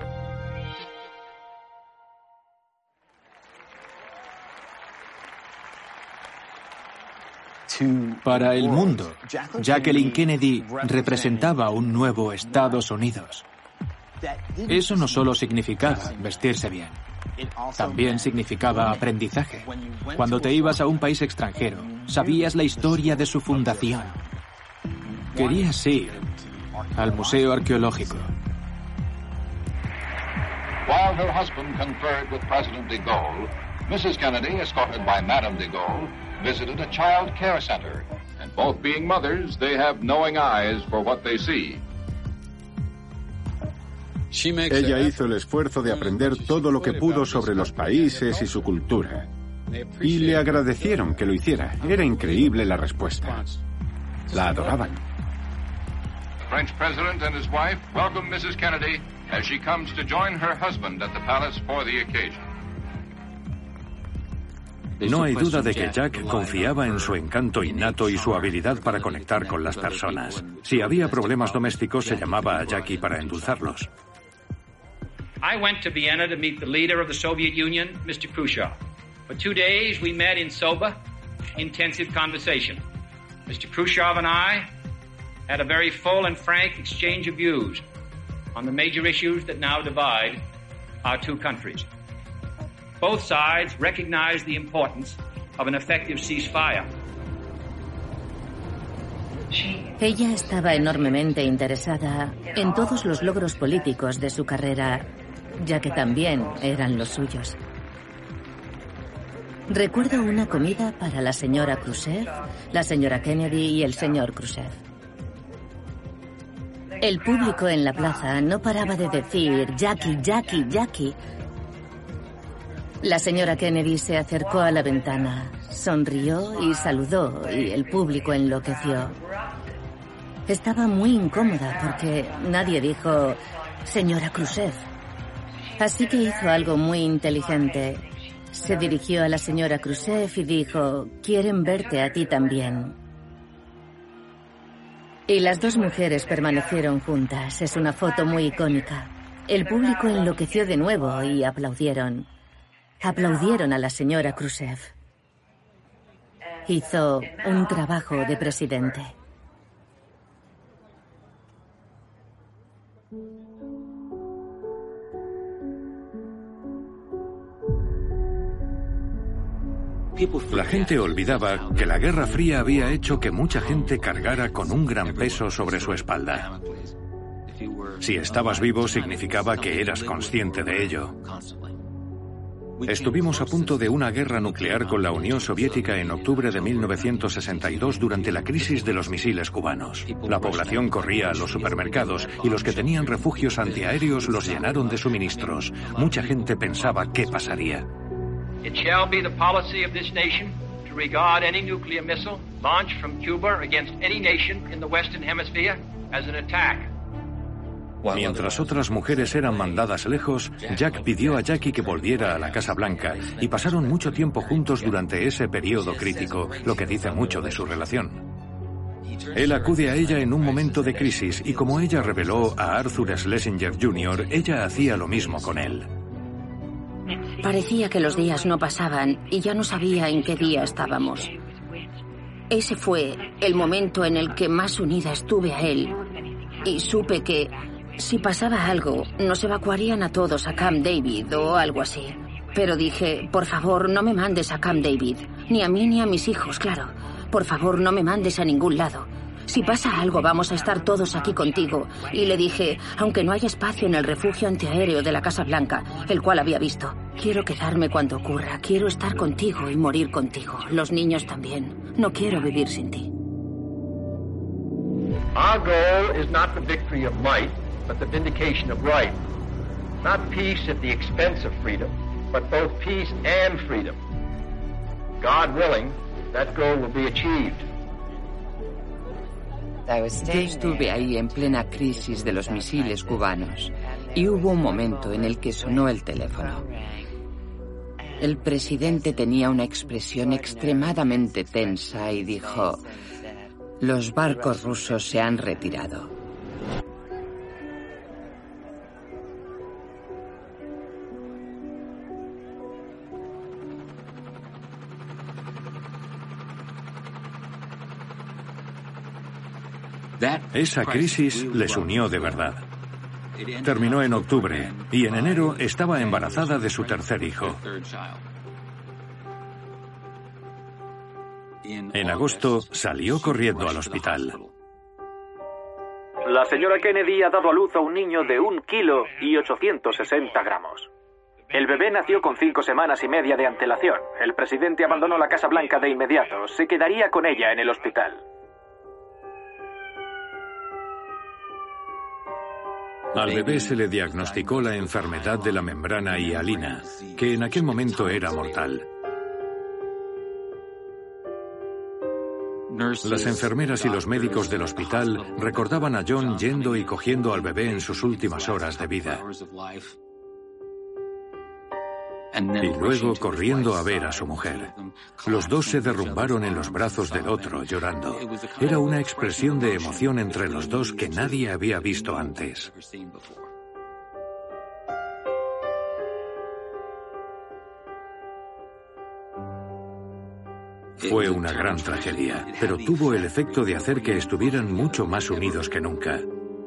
Para el mundo, Jacqueline Kennedy representaba un nuevo Estados Unidos. Eso no solo significaba vestirse bien, también significaba aprendizaje. Cuando te ibas a un país extranjero, sabías la historia de su fundación. Querías ir al Museo Arqueológico. While her husband conferred with President de Gaulle, Missus Kennedy, escorted by Madame de Gaulle, visited a child care center. And both being mothers, they have knowing eyes for what they see. Ella hizo el esfuerzo de aprender todo lo que pudo sobre los países y su cultura. Y le agradecieron que lo hiciera. Era increíble la respuesta. La adoraban. The French president and his wife welcome Missus Kennedy as she comes to join her husband at the palace for the occasion. No hay duda de que Jack confiaba en su encanto innato y su habilidad para conectar con las personas. Si había problemas domésticos, se llamaba a Jackie para endulzarlos. I went to Vienna to meet the leader of the Soviet Union, Mister Khrushchev. For two days, we met in sober, intensive conversation. Mister Khrushchev and I had a very full and frank exchange of views on the major issues that now divide our two countries. Both sides recognize the importance of an effective ceasefire. Ella estaba enormemente interesada en todos los logros políticos de su carrera, ya que también eran los suyos. Recuerdo una comida para la señora Khrushchev, la señora Kennedy y el señor Khrushchev. El público en la plaza no paraba de decir Jackie, Jackie, Jackie. La señora Kennedy se acercó a la ventana, sonrió y saludó, y el público enloqueció. Estaba muy incómoda porque nadie dijo señora Khrushchev. Así que hizo algo muy inteligente. Se dirigió a la señora Khrushchev y dijo, quieren verte a ti también. Y las dos mujeres permanecieron juntas. Es una foto muy icónica. El público enloqueció de nuevo y aplaudieron. Aplaudieron a la señora Khrushchev. Hizo un trabajo de presidente. La gente olvidaba que la Guerra Fría había hecho que mucha gente cargara con un gran peso sobre su espalda. Si estabas vivo, significaba que eras consciente de ello. Estuvimos a punto de una guerra nuclear con la Unión Soviética en octubre de mil novecientos sesenta y dos durante la crisis de los misiles cubanos. La población corría a los supermercados y los que tenían refugios antiaéreos los llenaron de suministros. Mucha gente pensaba qué pasaría. It shall be the policy of this nation to regard any nuclear missile launched from Cuba against any nation in the Western Hemisphere as an attack. Mientras otras mujeres eran mandadas lejos, Jack pidió a Jackie que volviera a la Casa Blanca y pasaron mucho tiempo juntos durante ese periodo crítico, lo que dice mucho de su relación. Él acude a ella en un momento de crisis y como ella reveló a Arthur Schlesinger junior, ella hacía lo mismo con él. Parecía que los días no pasaban y ya no sabía en qué día estábamos. Ese fue el momento en el que más unida estuve a él y supe que si pasaba algo nos evacuarían a todos a Camp David o algo así. Pero dije, por favor, no me mandes a Camp David, ni a mí ni a mis hijos, claro. Por favor, no me mandes a ningún lado. Si pasa algo, vamos a estar todos aquí contigo. Y le dije, aunque no haya espacio en el refugio antiaéreo de la Casa Blanca, el cual había visto, Quiero quedarme cuando ocurra. Quiero estar contigo y morir contigo. Los niños también. No quiero vivir sin ti. Our goal is not the victory of might, but the vindication of right. Not peace at the expense of freedom, but both peace and freedom. God willing, that goal will be achieved. Yo estuve ahí en plena crisis de los misiles cubanos y hubo un momento en el que sonó el teléfono. El presidente tenía una expresión extremadamente tensa y dijo: los barcos rusos se han retirado. Esa crisis les unió de verdad. Terminó en octubre y en enero estaba embarazada de su tercer hijo. En agosto salió corriendo al hospital. La señora Kennedy ha dado a luz a un niño de un kilo y ochocientos sesenta gramos. El bebé nació con cinco semanas y media de antelación. El presidente abandonó la Casa Blanca de inmediato. Se quedaría con ella en el hospital. Al bebé se le diagnosticó la enfermedad de la membrana hialina, que en aquel momento era mortal. Las enfermeras y los médicos del hospital recordaban a John yendo y cogiendo al bebé en sus últimas horas de vida. Y luego corriendo a ver a su mujer. Los dos se derrumbaron en los brazos del otro, llorando. Era una expresión de emoción entre los dos que nadie había visto antes. Fue una gran tragedia, pero tuvo el efecto de hacer que estuvieran mucho más unidos que nunca.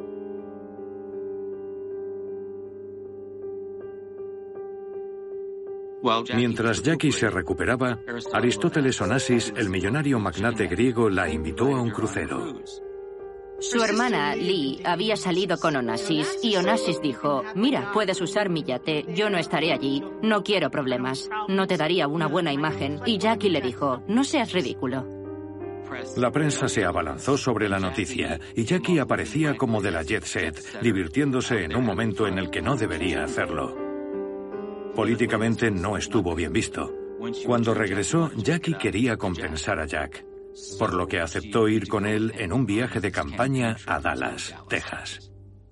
Mientras Jackie se recuperaba, Aristóteles Onassis, el millonario magnate griego, la invitó a un crucero. Su hermana, Lee, había salido con Onassis y Onassis dijo: mira, puedes usar mi yate, yo no estaré allí, no quiero problemas, no te daría una buena imagen. Y Jackie le dijo: no seas ridículo. La prensa se abalanzó sobre la noticia y Jackie aparecía como de la jet set, divirtiéndose en un momento en el que no debería hacerlo. Políticamente no estuvo bien visto. Cuando regresó, Jackie quería compensar a Jack, por lo que aceptó ir con él en un viaje de campaña a Dallas, Texas.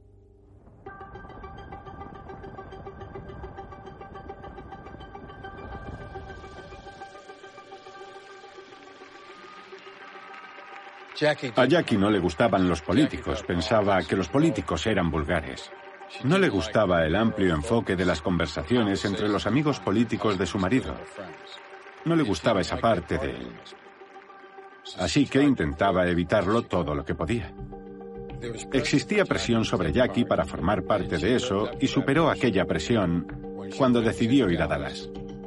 A Jackie no le gustaban los políticos, pensaba que los políticos eran vulgares. No le gustaba el amplio enfoque de las conversaciones entre los amigos políticos de su marido. No le gustaba esa parte de él. Así que intentaba evitarlo todo lo que podía. Existía presión sobre Jackie para formar parte de eso y superó aquella presión cuando decidió ir a Dallas.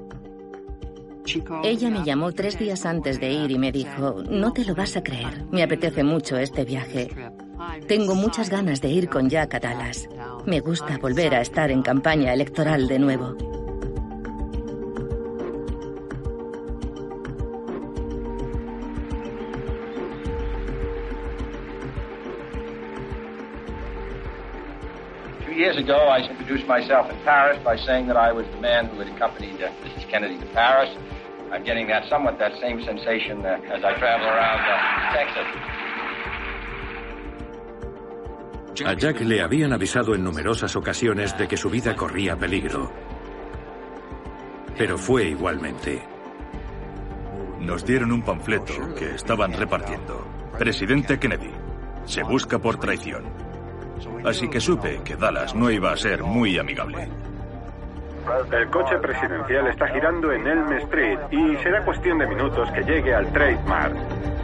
Ella me llamó tres días antes de ir y me dijo: no te lo vas a creer, me apetece mucho este viaje. Tengo muchas ganas de ir con Jack a Dallas. Me gusta volver a estar en campaña electoral de nuevo. Two years ago, I introduced myself in Paris by saying that I was the man who had accompanied uh, Missus Kennedy to Paris. I'm getting that somewhat that same sensation uh, as I travel around uh, Texas. A Jack le habían avisado en numerosas ocasiones de que su vida corría peligro. Pero fue igualmente. Nos dieron un panfleto que estaban repartiendo. Presidente Kennedy, se busca por traición. Así que supe que Dallas no iba a ser muy amigable. El coche presidencial está girando en Elm Street y será cuestión de minutos que llegue al Trade Mart.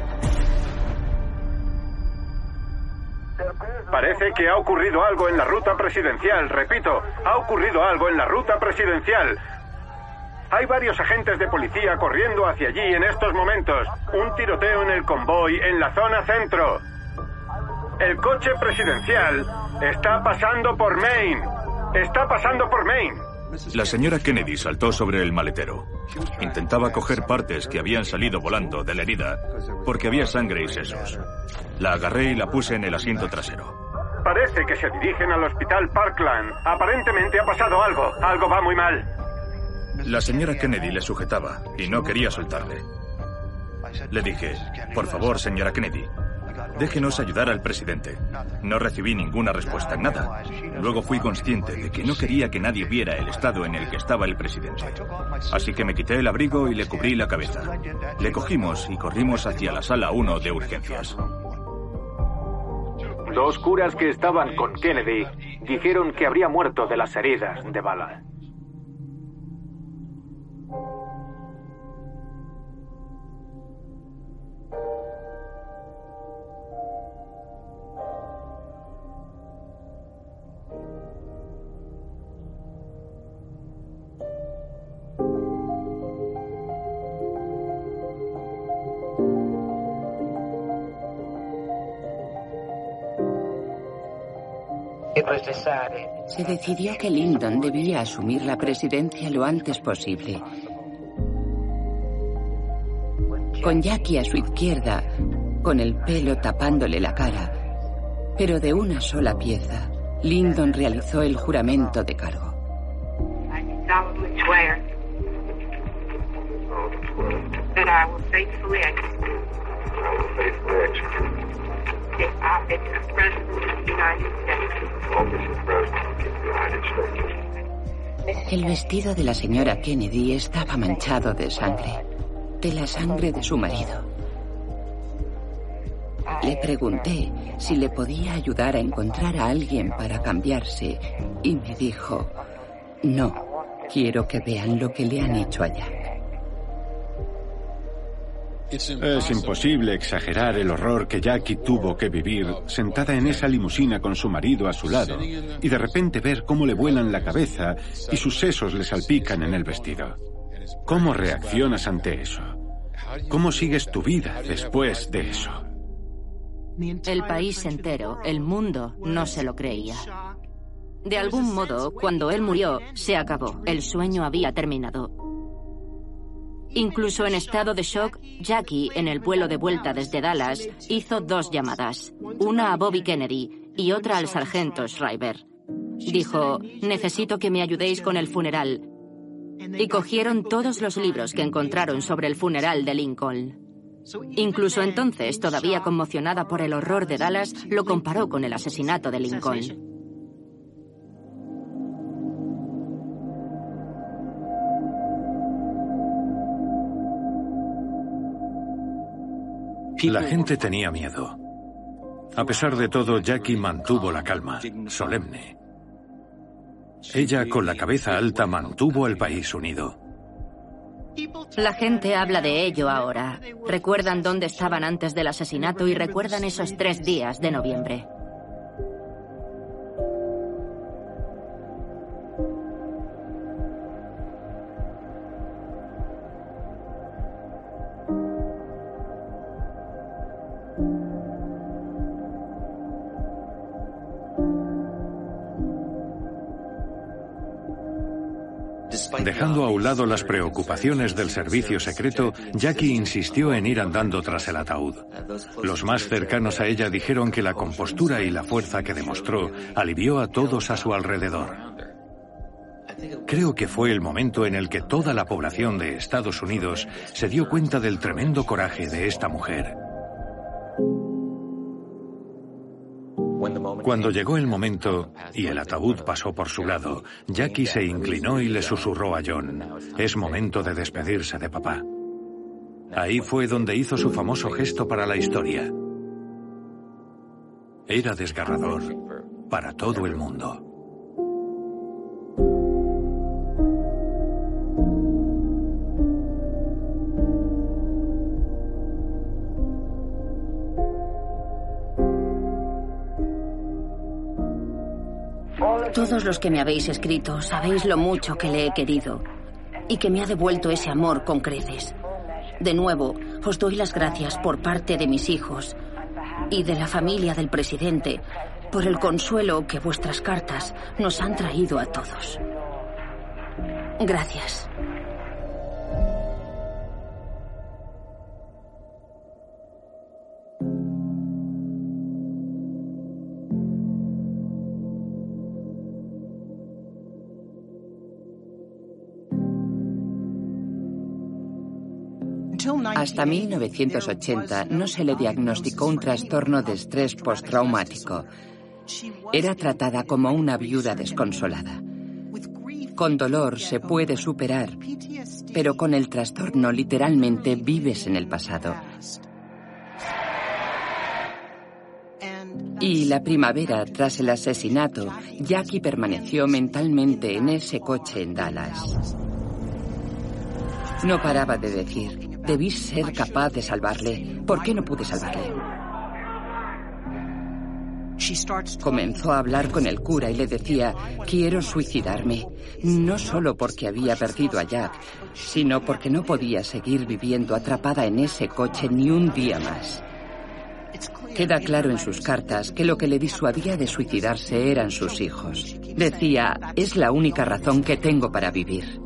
Parece que ha ocurrido algo en la ruta presidencial, repito, ha ocurrido algo en la ruta presidencial. Hay varios agentes de policía corriendo hacia allí en estos momentos. Un tiroteo en el convoy en la zona centro. El coche presidencial está pasando por Maine. Está pasando por Maine. La señora Kennedy saltó sobre el maletero. Intentaba coger partes que habían salido volando de la herida porque había sangre y sesos. La agarré y la puse en el asiento trasero. Parece que se dirigen al hospital Parkland. Aparentemente ha pasado algo. Algo va muy mal. La señora Kennedy le sujetaba y no quería soltarle. Le dije, por favor, señora Kennedy, déjenos ayudar al presidente. No recibí ninguna respuesta, nada. Luego fui consciente de que no quería que nadie viera el estado en el que estaba el presidente. Así que me quité el abrigo y le cubrí la cabeza. Le cogimos y corrimos hacia la sala uno de urgencias. Dos curas que estaban con Kennedy dijeron que habría muerto de las heridas de bala. Se decidió que Lyndon debía asumir la presidencia lo antes posible. Con Jackie a su izquierda, con el pelo tapándole la cara, pero de una sola pieza, Lyndon realizó el juramento de cargo. El vestido de la señora Kennedy estaba manchado de sangre, de la sangre de su marido. Le pregunté si le podía ayudar a encontrar a alguien para cambiarse y me dijo, no, quiero que vean lo que le han hecho a Jack. Es imposible exagerar el horror que Jackie tuvo que vivir sentada en esa limusina con su marido a su lado y de repente ver cómo le vuelan la cabeza y sus sesos le salpican en el vestido. ¿Cómo reaccionas ante eso? ¿Cómo sigues tu vida después de eso? El país entero, el mundo, no se lo creía. De algún modo, cuando él murió, se acabó. El sueño había terminado. Incluso en estado de shock, Jackie, en el vuelo de vuelta desde Dallas, hizo dos llamadas, una a Bobby Kennedy y otra al sargento Shriver. Dijo, necesito que me ayudéis con el funeral. Y cogieron todos los libros que encontraron sobre el funeral de Lincoln. Incluso entonces, todavía conmocionada por el horror de Dallas, lo comparó con el asesinato de Lincoln. La gente tenía miedo. A pesar de todo, Jackie mantuvo la calma, solemne. Ella, con la cabeza alta, mantuvo al país unido. La gente habla de ello ahora. Recuerdan dónde estaban antes del asesinato y recuerdan esos tres días de noviembre. Dejando a un lado las preocupaciones del servicio secreto, Jackie insistió en ir andando tras el ataúd. Los más cercanos a ella dijeron que la compostura y la fuerza que demostró alivió a todos a su alrededor. Creo que fue el momento en el que toda la población de Estados Unidos se dio cuenta del tremendo coraje de esta mujer. Cuando llegó el momento y el ataúd pasó por su lado, Jackie se inclinó y le susurró a John, es momento de despedirse de papá. Ahí fue donde hizo su famoso gesto para la historia. Era desgarrador para todo el mundo. Todos los que me habéis escrito sabéis lo mucho que le he querido y que me ha devuelto ese amor con creces. De nuevo, os doy las gracias por parte de mis hijos y de la familia del presidente por el consuelo que vuestras cartas nos han traído a todos. Gracias. Hasta mil novecientos ochenta no se le diagnosticó un trastorno de estrés postraumático. Era tratada como una viuda desconsolada. Con dolor se puede superar, pero con el trastorno literalmente vives en el pasado. Y la primavera tras el asesinato, Jackie permaneció mentalmente en ese coche en Dallas. No paraba de decir: debí ser capaz de salvarle. ¿Por qué no pude salvarle? Comenzó a hablar con el cura y le decía: quiero suicidarme. No solo porque había perdido a Jack, sino porque no podía seguir viviendo atrapada en ese coche ni un día más. Queda claro en sus cartas que lo que le disuadía de suicidarse eran sus hijos. Decía: es la única razón que tengo para vivir.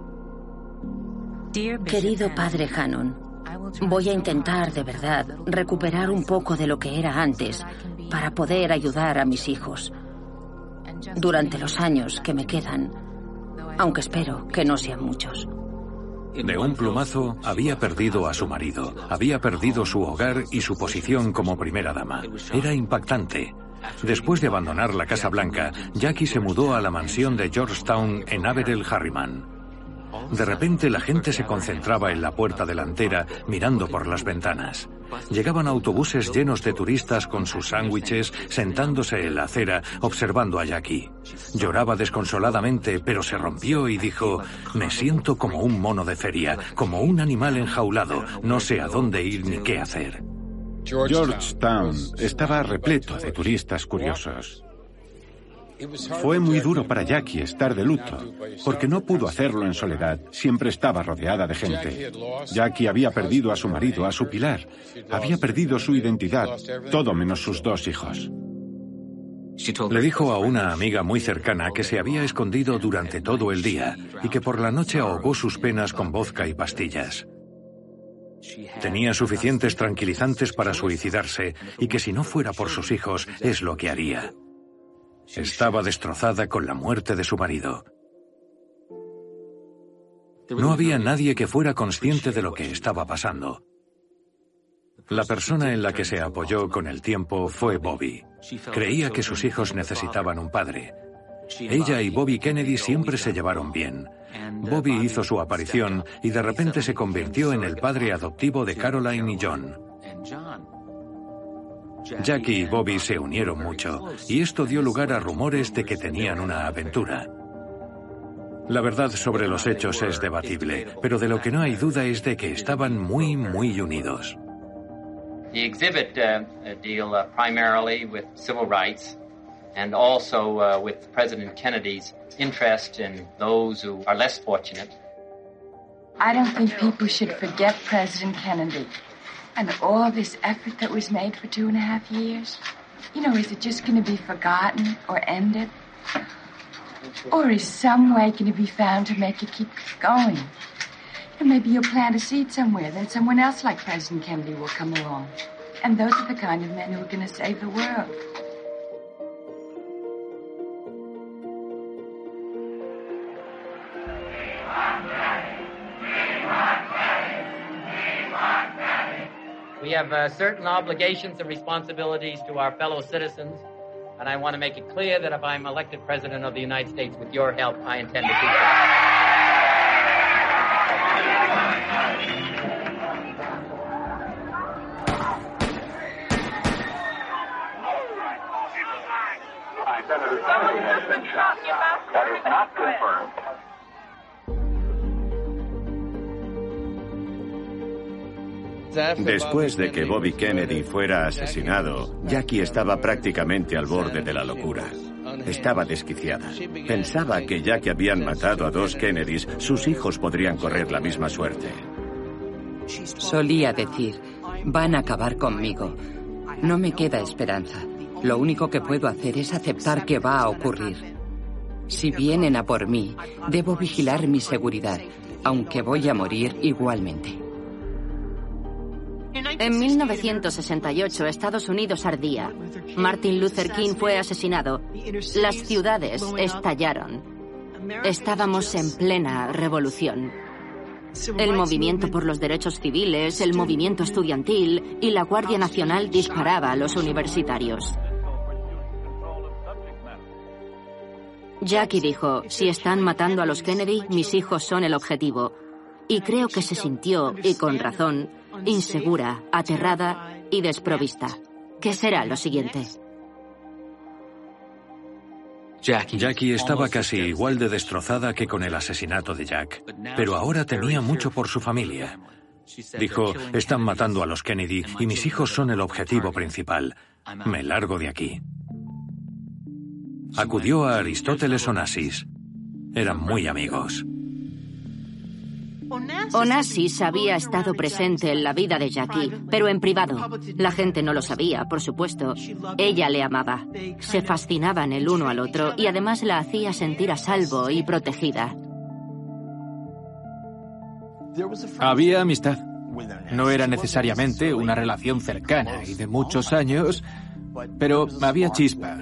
Querido padre Hannon, voy a intentar de verdad recuperar un poco de lo que era antes para poder ayudar a mis hijos durante los años que me quedan, aunque espero que no sean muchos. De un plumazo había perdido a su marido, había perdido su hogar y su posición como primera dama. Era impactante. Después de abandonar la Casa Blanca, Jackie se mudó a la mansión de Georgetown en Averell Harriman. De repente la gente se concentraba en la puerta delantera mirando por las ventanas. Llegaban autobuses llenos de turistas con sus sándwiches, sentándose en la acera, observando a Jackie. Lloraba desconsoladamente, pero se rompió y dijo: me siento como un mono de feria, como un animal enjaulado, no sé a dónde ir ni qué hacer. Georgetown estaba repleto de turistas curiosos. Fue muy duro para Jackie estar de luto, porque no pudo hacerlo en soledad, siempre estaba rodeada de gente. Jackie había perdido a su marido, a su pilar, había perdido su identidad, todo menos sus dos hijos. Le dijo a una amiga muy cercana que se había escondido durante todo el día y que por la noche ahogó sus penas con vodka y pastillas. Tenía suficientes tranquilizantes para suicidarse y que si no fuera por sus hijos es lo que haría. Estaba destrozada con la muerte de su marido. No había nadie que fuera consciente de lo que estaba pasando. La persona en la que se apoyó con el tiempo fue Bobby. Creía que sus hijos necesitaban un padre. Ella y Bobby Kennedy siempre se llevaron bien. Bobby hizo su aparición y de repente se convirtió en el padre adoptivo de Caroline y John. Jackie y Bobby se unieron mucho, y esto dio lugar a rumores de que tenían una aventura. La verdad sobre los hechos es debatible, pero de lo que no hay duda es de que estaban muy, muy unidos. The exhibit uh, deal uh, primarily with civil rights and also uh, with President Kennedy's interest in those who are less fortunate. I don't think people should forget President Kennedy. And all this effort that was made for two and a half years, you know, is it just going to be forgotten or ended? Or is some way going to be found to make it keep going? And maybe you'll plant a seed somewhere, then someone else like President Kennedy will come along. And those are the kind of men who are going to save the world. We have uh, certain obligations and responsibilities to our fellow citizens, and I want to make it clear that if I'm elected President of the United States with your help, I intend to do Senator Kennedy has been shot. That is not confirmed. Después de que Bobby Kennedy fuera asesinado, Jackie estaba prácticamente al borde de la locura. Estaba desquiciada. Pensaba que ya que habían matado a dos Kennedys, sus hijos podrían correr la misma suerte. Solía decir: van a acabar conmigo. No me queda esperanza. Lo único que puedo hacer es aceptar que va a ocurrir. Si vienen a por mí, debo vigilar mi seguridad, aunque voy a morir igualmente. En mil novecientos sesenta y ocho, Estados Unidos ardía. Martin Luther King fue asesinado. Las ciudades estallaron. Estábamos en plena revolución. El movimiento por los derechos civiles, el movimiento estudiantil y la Guardia Nacional disparaba a los universitarios. Jackie dijo, si están matando a los Kennedy, mis hijos son el objetivo. Y creo que se sintió, y con razón, insegura, aterrada y desprovista. ¿Qué será lo siguiente? Jackie estaba casi igual de destrozada que con el asesinato de Jack, pero ahora temía mucho por su familia. Dijo, están matando a los Kennedy y mis hijos son el objetivo principal. Me largo de aquí. Acudió a Aristóteles Onassis. Eran muy amigos. Onassis había estado presente en la vida de Jackie, pero en privado. La gente no lo sabía, por supuesto. Ella le amaba. Se fascinaban el uno al otro y además la hacía sentir a salvo y protegida. Había amistad. No era necesariamente una relación cercana y de muchos años, pero había chispa.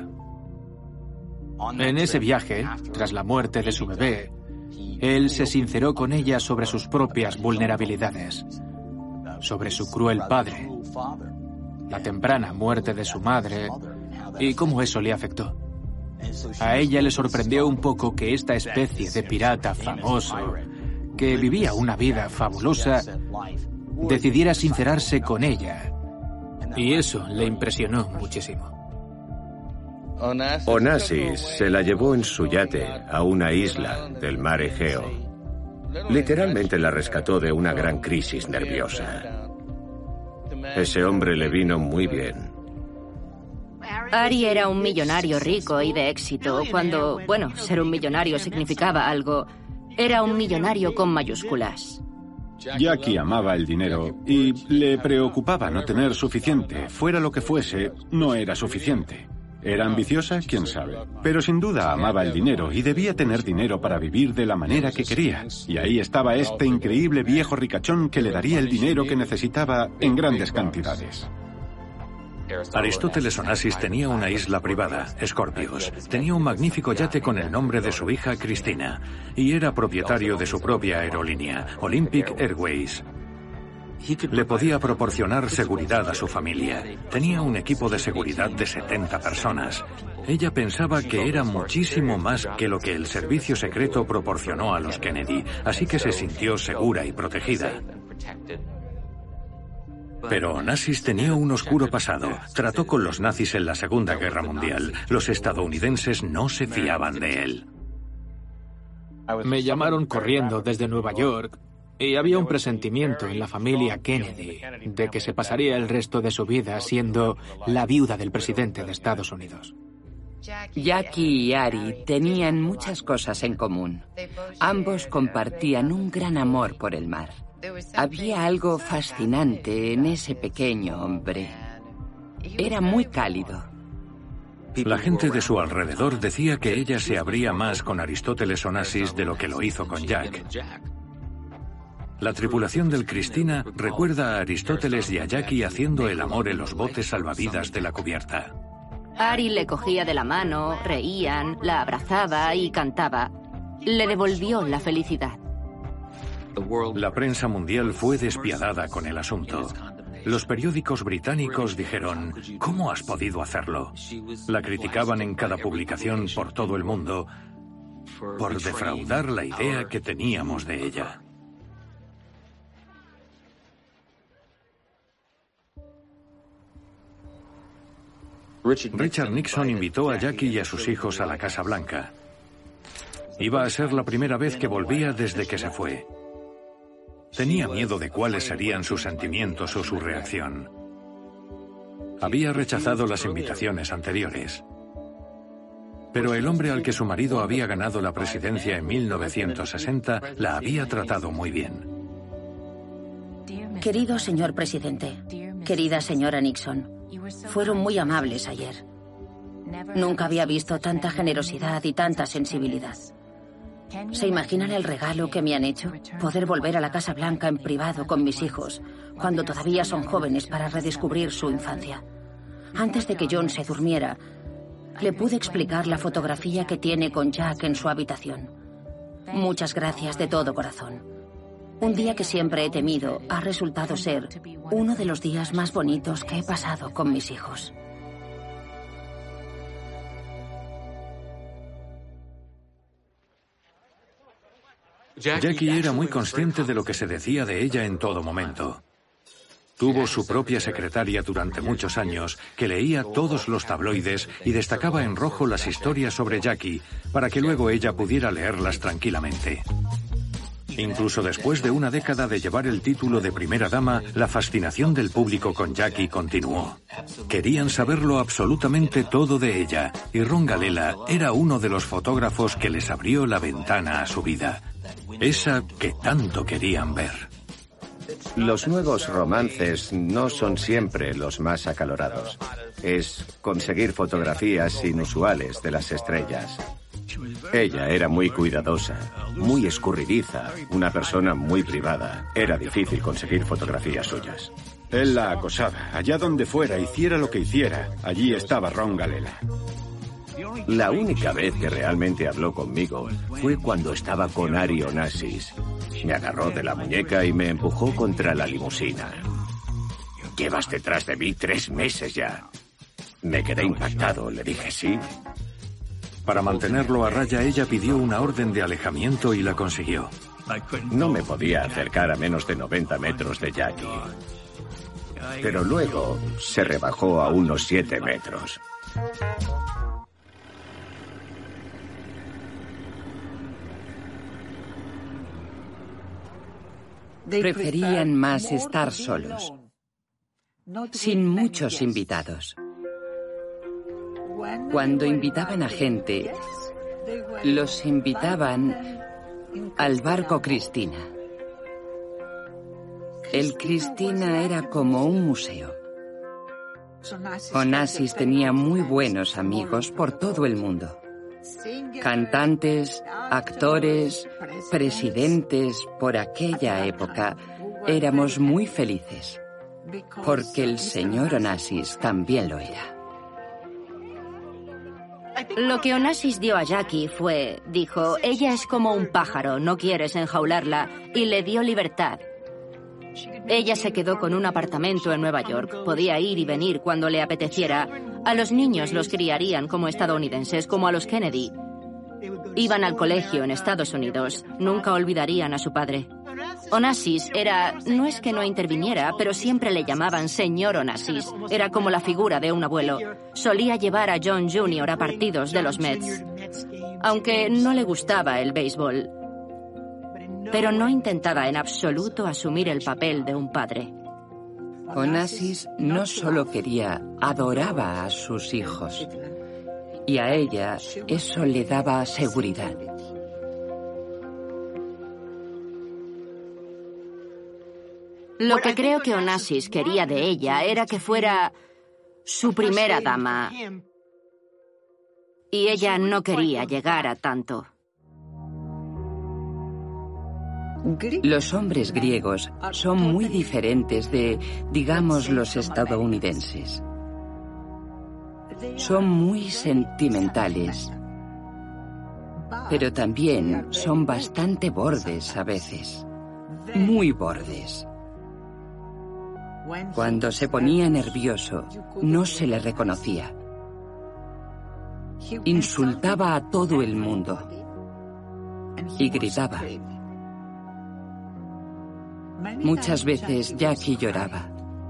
En ese viaje, tras la muerte de su bebé, él se sinceró con ella sobre sus propias vulnerabilidades, sobre su cruel padre, la temprana muerte de su madre y cómo eso le afectó. A ella le sorprendió un poco que esta especie de pirata famoso, que vivía una vida fabulosa, decidiera sincerarse con ella. Y eso le impresionó muchísimo. Onassis se la llevó en su yate a una isla del mar Egeo. Literalmente la rescató de una gran crisis nerviosa. Ese hombre le vino muy bien. Ari era un millonario rico y de éxito. Cuando, bueno, ser un millonario significaba algo. Era un millonario con mayúsculas. Jackie amaba el dinero y le preocupaba no tener suficiente. Fuera lo que fuese, no era suficiente. ¿Era ambiciosa? ¿Quién sabe? Pero sin duda amaba el dinero y debía tener dinero para vivir de la manera que quería. Y ahí estaba este increíble viejo ricachón que le daría el dinero que necesitaba en grandes cantidades. Aristóteles Onassis tenía una isla privada, Scorpios. Tenía un magnífico yate con el nombre de su hija Cristina y era propietario de su propia aerolínea, Olympic Airways. Le podía proporcionar seguridad a su familia. Tenía un equipo de seguridad de setenta personas. Ella pensaba que era muchísimo más que lo que el servicio secreto proporcionó a los Kennedy, así que se sintió segura y protegida. Pero Onassis tenía un oscuro pasado. Trató con los nazis en la Segunda Guerra Mundial. Los estadounidenses no se fiaban de él. Me llamaron corriendo desde Nueva York y había un presentimiento en la familia Kennedy de que se pasaría el resto de su vida siendo la viuda del presidente de Estados Unidos. Jackie y Ari tenían muchas cosas en común. Ambos compartían un gran amor por el mar. Había algo fascinante en ese pequeño hombre. Era muy cálido. La gente de su alrededor decía que ella se abría más con Aristóteles Onassis de lo que lo hizo con Jack. La tripulación del Cristina recuerda a Aristóteles y a Jackie haciendo el amor en los botes salvavidas de la cubierta. Ari le cogía de la mano, reían, la abrazaba y cantaba. Le devolvió la felicidad. La prensa mundial fue despiadada con el asunto. Los periódicos británicos dijeron, ¿cómo has podido hacerlo? La criticaban en cada publicación por todo el mundo por defraudar la idea que teníamos de ella. Richard Nixon invitó a Jackie y a sus hijos a la Casa Blanca. Iba a ser la primera vez que volvía desde que se fue. Tenía miedo de cuáles serían sus sentimientos o su reacción. Había rechazado las invitaciones anteriores. Pero el hombre al que su marido había ganado la presidencia en mil novecientos sesenta la había tratado muy bien. Querido señor presidente, querida señora Nixon, fueron muy amables ayer. Nunca había visto tanta generosidad y tanta sensibilidad. ¿Se imaginan el regalo que me han hecho? Poder volver a la Casa Blanca en privado con mis hijos, cuando todavía son jóvenes, para redescubrir su infancia. Antes de que John se durmiera, le pude explicar la fotografía que tiene con Jack en su habitación. Muchas gracias de todo corazón. Un día que siempre he temido ha resultado ser uno de los días más bonitos que he pasado con mis hijos. Jackie era muy consciente de lo que se decía de ella en todo momento. Tuvo su propia secretaria durante muchos años que leía todos los tabloides y destacaba en rojo las historias sobre Jackie para que luego ella pudiera leerlas tranquilamente. Incluso después de una década de llevar el título de primera dama, la fascinación del público con Jackie continuó. Querían saberlo absolutamente todo de ella, y Ron Galella era uno de los fotógrafos que les abrió la ventana a su vida, esa que tanto querían ver. Los nuevos romances no son siempre los más acalorados. Es conseguir fotografías inusuales de las estrellas. Ella era muy cuidadosa, muy escurridiza, una persona muy privada. Era difícil conseguir fotografías suyas. Él la acosaba. Allá donde fuera, hiciera lo que hiciera, allí estaba Ron Galella. La única vez que realmente habló conmigo fue cuando estaba con Ari Onassis. Me agarró de la muñeca y me empujó contra la limusina. Llevas detrás de mí tres meses ya. Me quedé impactado, le dije sí. Para mantenerlo a raya, ella pidió una orden de alejamiento y la consiguió. No me podía acercar a menos de noventa metros de Jackie. Pero luego se rebajó a unos siete metros. Preferían más estar solos, sin muchos invitados. Cuando invitaban a gente, los invitaban al barco Cristina. El Cristina era como un museo. Onassis tenía muy buenos amigos por todo el mundo. Cantantes, actores, presidentes. Por aquella época éramos muy felices, porque el señor Onassis también lo era. Lo que Onassis dio a Jackie fue, dijo, ella es como un pájaro, no quieres enjaularla, y le dio libertad. Ella se quedó con un apartamento en Nueva York, podía ir y venir cuando le apeteciera. A los niños los criarían como estadounidenses, como a los Kennedy. Iban al colegio en Estados Unidos, nunca olvidarían a su padre. Onassis era, no es que no interviniera, pero siempre le llamaban señor Onassis. Era como la figura de un abuelo. Solía llevar a John junior a partidos de los Mets, aunque no le gustaba el béisbol. Pero no intentaba en absoluto asumir el papel de un padre. Onassis no solo quería, adoraba a sus hijos. Y a ella eso le daba seguridad. Lo que creo que Onassis quería de ella era que fuera su primera dama. Y ella no quería llegar a tanto. Los hombres griegos son muy diferentes de, digamos, los estadounidenses. Son muy sentimentales, pero también son bastante bordes a veces, muy bordes. Cuando se ponía nervioso, no se le reconocía. Insultaba a todo el mundo y gritaba. Muchas veces Jackie lloraba.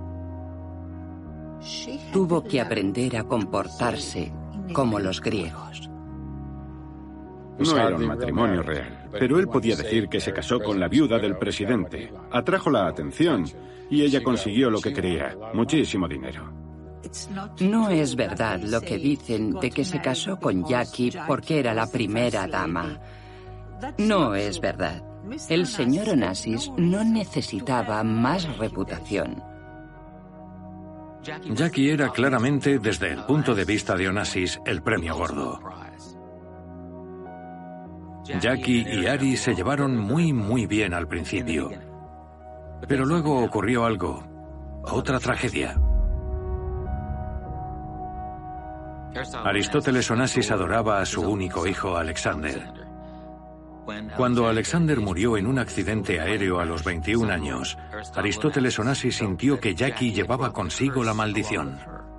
Tuvo que aprender a comportarse como los griegos. No era un matrimonio real, pero él podía decir que se casó con la viuda del presidente. Atrajo la atención y ella consiguió lo que quería, muchísimo dinero. No es verdad lo que dicen de que se casó con Jackie porque era la primera dama. No es verdad. El señor Onassis no necesitaba más reputación. Jackie era claramente, desde el punto de vista de Onassis, el premio gordo. Jackie y Ari se llevaron muy, muy bien al principio. Pero luego ocurrió algo, otra tragedia. Aristóteles Onassis adoraba a su único hijo, Alexander. Cuando Alexander murió en un accidente aéreo a los veintiún años, Aristóteles Onassis sintió que Jackie llevaba consigo la maldición.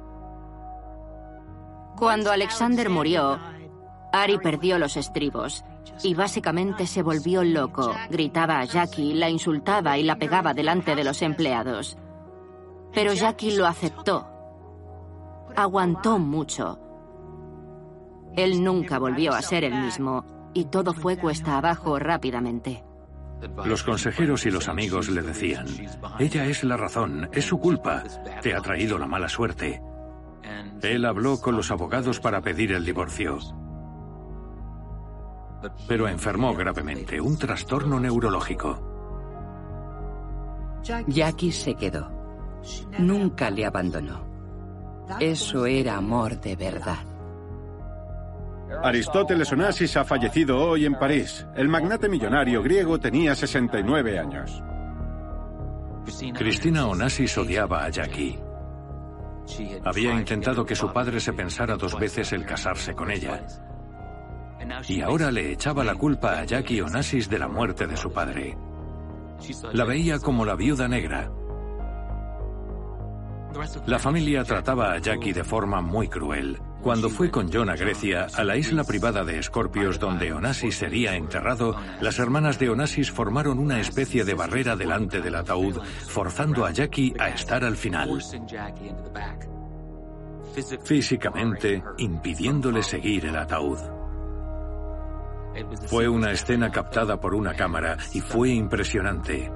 Cuando Alexander murió, Ari perdió los estribos y básicamente se volvió loco. Gritaba a Jackie, la insultaba y la pegaba delante de los empleados. Pero Jackie lo aceptó. Aguantó mucho. Él nunca volvió a ser el mismo y todo fue cuesta abajo rápidamente. Los consejeros y los amigos le decían: ella es la razón, es su culpa, te ha traído la mala suerte. Él habló con los abogados para pedir el divorcio. Pero enfermó gravemente, un trastorno neurológico. Jackie se quedó. Nunca le abandonó. Eso era amor de verdad. Aristóteles Onassis ha fallecido hoy en París. El magnate millonario griego tenía sesenta y nueve años. Cristina Onassis odiaba a Jackie. Había intentado que su padre se pensara dos veces el casarse con ella. Y ahora le echaba la culpa a Jackie Onassis de la muerte de su padre. La veía como la viuda negra. La familia trataba a Jackie de forma muy cruel. Cuando fue con John a Grecia, a la isla privada de Escorpios donde Onassis sería enterrado, las hermanas de Onassis formaron una especie de barrera delante del ataúd, forzando a Jackie a estar al final. Físicamente, impidiéndole seguir el ataúd. Fue una escena captada por una cámara y fue impresionante.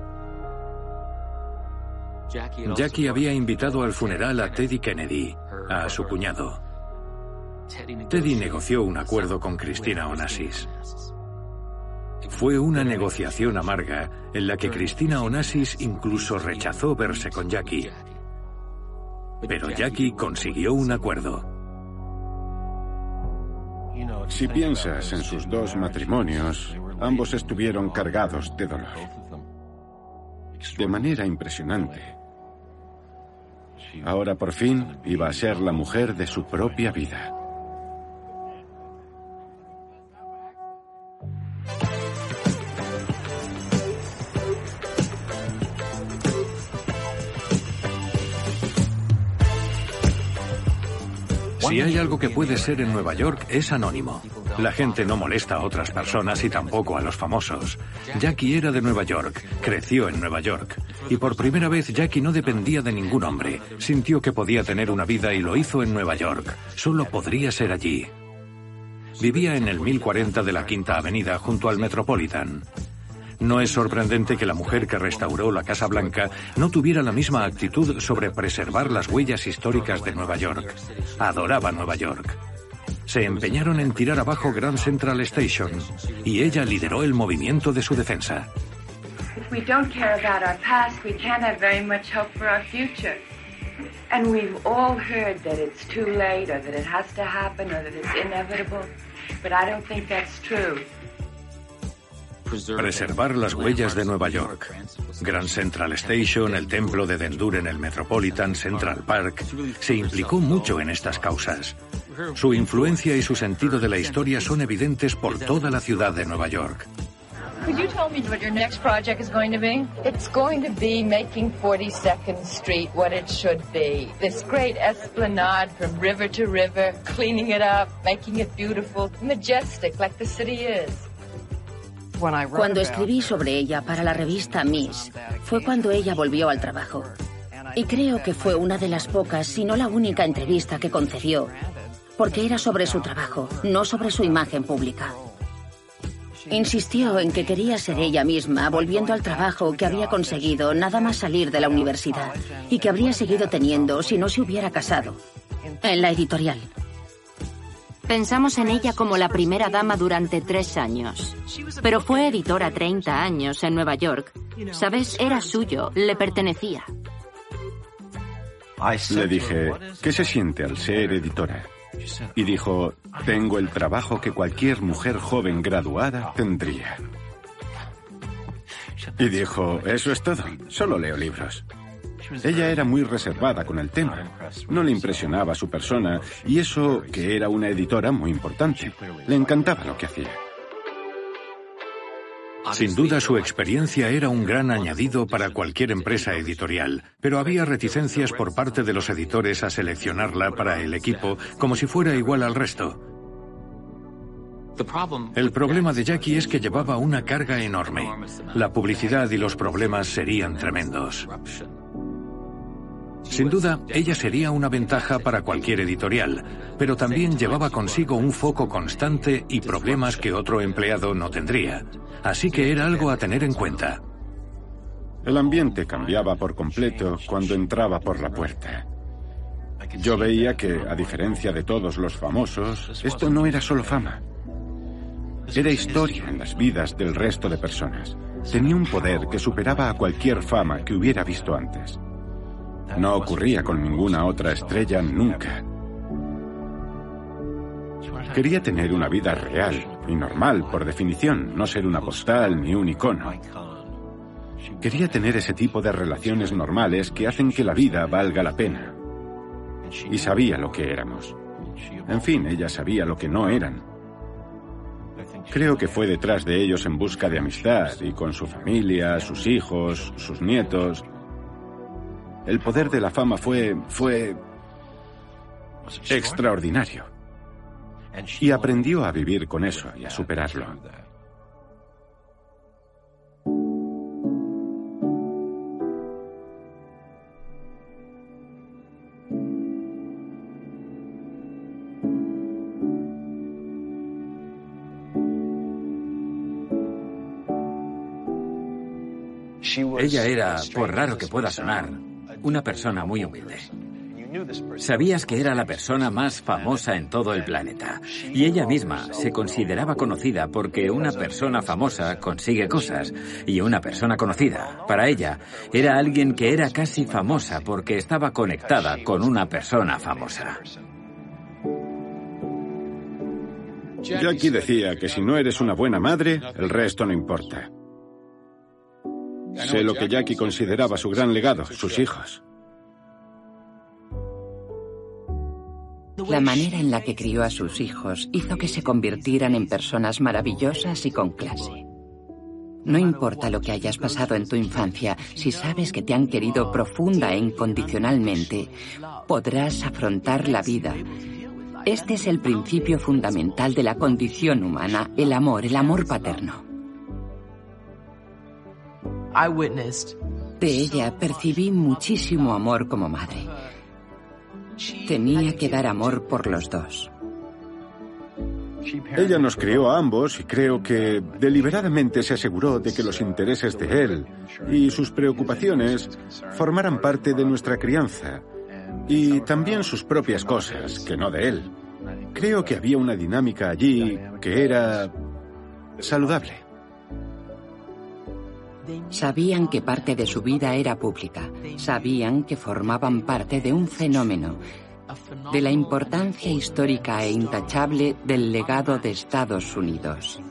Jackie había invitado al funeral a Teddy Kennedy, a su cuñado. Teddy negoció un acuerdo con Cristina Onassis. Fue una negociación amarga en la que Cristina Onassis incluso rechazó verse con Jackie. Pero Jackie consiguió un acuerdo. Si piensas en sus dos matrimonios, ambos estuvieron cargados de dolor. De manera impresionante. Ahora por fin iba a ser la mujer de su propia vida. Si hay algo que puede ser en Nueva York, es anónimo. La gente no molesta a otras personas y tampoco a los famosos. Jackie era de Nueva York, creció en Nueva York. Y por primera vez Jackie no dependía de ningún hombre. Sintió que podía tener una vida y lo hizo en Nueva York. Solo podría ser allí. Vivía en el mil cuarenta de la Quinta Avenida, junto al Metropolitan. No es sorprendente que la mujer que restauró la Casa Blanca no tuviera la misma actitud sobre preservar las huellas históricas de Nueva York. Adoraba Nueva York. Se empeñaron en tirar abajo Grand Central Station y ella lideró el movimiento de su defensa. If we don't care about our past, we can't have very much hope for our future. And we've all heard that it's too late or that it has to happen or that it's inevitable. But I don't think that's true. Preservar las huellas de Nueva York. Grand Central Station, el templo de Dendur en el Metropolitan, Central Park, se implicó mucho en estas causas. Su influencia y su sentido de la historia son evidentes por toda la ciudad de Nueva York. Could you tell me what your next project is going to be? It's going to be making forty-second Street what it should be. This great esplanade from river to river, cleaning it up, making it beautiful, majestic like the city is. Cuando escribí sobre ella para la revista Miss, fue cuando ella volvió al trabajo. Y creo que fue una de las pocas, si no la única entrevista que concedió, porque era sobre su trabajo, no sobre su imagen pública. Insistió en que quería ser ella misma, volviendo al trabajo que había conseguido nada más salir de la universidad y que habría seguido teniendo si no se hubiera casado, en la editorial. Pensamos en ella como la primera dama durante tres años. Pero fue editora treinta años en Nueva York. ¿Sabes? Era suyo, le pertenecía. Le dije, ¿qué se siente al ser editora? Y dijo, tengo el trabajo que cualquier mujer joven graduada tendría. Y dijo, eso es todo, solo leo libros. Ella era muy reservada con el tema, no le impresionaba su persona y eso que era una editora muy importante. Le encantaba lo que hacía. Sin duda su experiencia era un gran añadido para cualquier empresa editorial, pero había reticencias por parte de los editores a seleccionarla para el equipo como si fuera igual al resto. El problema de Jackie es que llevaba una carga enorme. La publicidad y los problemas serían tremendos. Sin duda, ella sería una ventaja para cualquier editorial, pero también llevaba consigo un foco constante y problemas que otro empleado no tendría. Así que era algo a tener en cuenta. El ambiente cambiaba por completo cuando entraba por la puerta. Yo veía que, a diferencia de todos los famosos, esto no era solo fama. Era historia en las vidas del resto de personas. Tenía un poder que superaba a cualquier fama que hubiera visto antes. No ocurría con ninguna otra estrella nunca. Quería tener una vida real y normal, por definición, no ser una postal ni un icono. Quería tener ese tipo de relaciones normales que hacen que la vida valga la pena. Y sabía lo que éramos. En fin, ella sabía lo que no eran. Creo que fue detrás de ellos en busca de amistad y con su familia, sus hijos, sus nietos. El poder de la fama fue... fue... extraordinario. Y aprendió a vivir con eso y a superarlo. Ella era, por raro que pueda sonar, una persona muy humilde. Sabías que era la persona más famosa en todo el planeta. Y ella misma se consideraba conocida porque una persona famosa consigue cosas. Y una persona conocida, para ella, era alguien que era casi famosa porque estaba conectada con una persona famosa. Jackie decía que si no eres una buena madre, el resto no importa. Sé lo que Jackie consideraba su gran legado, sus hijos. La manera en la que crió a sus hijos hizo que se convirtieran en personas maravillosas y con clase. No importa lo que hayas pasado en tu infancia, si sabes que te han querido profunda e incondicionalmente, podrás afrontar la vida. Este es el principio fundamental de la condición humana, el amor, el amor paterno. De ella percibí muchísimo amor como madre. Tenía que dar amor por los dos. Ella nos crió a ambos y creo que deliberadamente se aseguró de que los intereses de él y sus preocupaciones formaran parte de nuestra crianza y también sus propias cosas, que no de él. Creo que había una dinámica allí que era saludable. Sabían que parte de su vida era pública. Sabían que formaban parte de un fenómeno, de la importancia histórica e intachable del legado de Estados Unidos.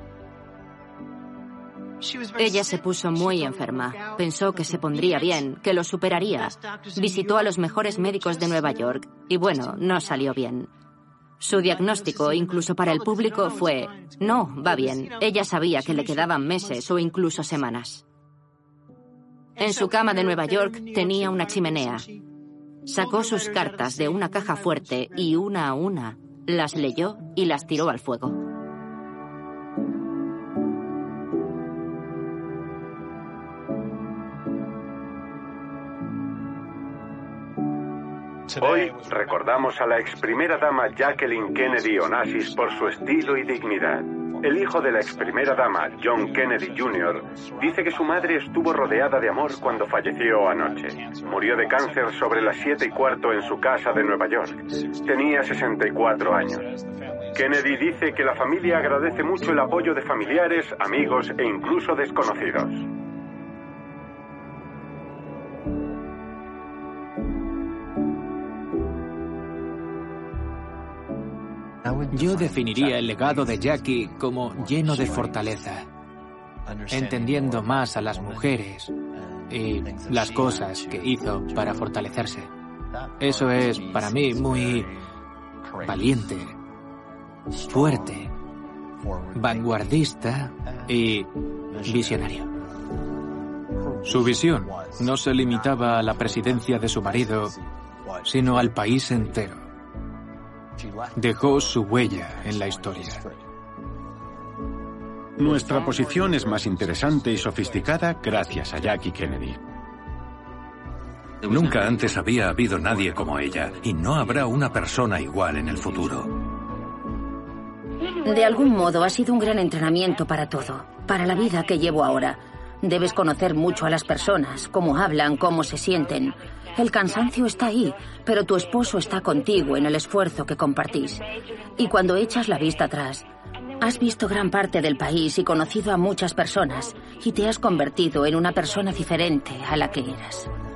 Ella se puso muy enferma. Pensó que se pondría bien, que lo superaría. Visitó a los mejores médicos de Nueva York y bueno, no salió bien. Su diagnóstico, incluso para el público, fue: no, va bien. Ella sabía que le quedaban meses o incluso semanas. En su cama de Nueva York tenía una chimenea. Sacó sus cartas de una caja fuerte y una a una las leyó y las tiró al fuego. Hoy recordamos a la ex primera dama Jacqueline Kennedy Onassis por su estilo y dignidad. El hijo de la ex primera dama, John Kennedy junior, dice que su madre estuvo rodeada de amor cuando falleció anoche. Murió de cáncer sobre las siete y cuarto en su casa de Nueva York. Tenía sesenta y cuatro años. Kennedy dice que la familia agradece mucho el apoyo de familiares, amigos e incluso desconocidos. Yo definiría el legado de Jackie como lleno de fortaleza, entendiendo más a las mujeres y las cosas que hizo para fortalecerse. Eso es, para mí, muy valiente, fuerte, vanguardista y visionario. Su visión no se limitaba a la presidencia de su marido, sino al país entero. Dejó su huella en la historia. Nuestra posición es más interesante y sofisticada gracias a Jackie Kennedy. Nunca antes había habido nadie como ella, y no habrá una persona igual en el futuro. De algún modo ha sido un gran entrenamiento para todo, para la vida que llevo ahora. Debes conocer mucho a las personas, cómo hablan, cómo se sienten. El cansancio está ahí, pero tu esposo está contigo en el esfuerzo que compartís. Y cuando echas la vista atrás, has visto gran parte del país y conocido a muchas personas, y te has convertido en una persona diferente a la que eras.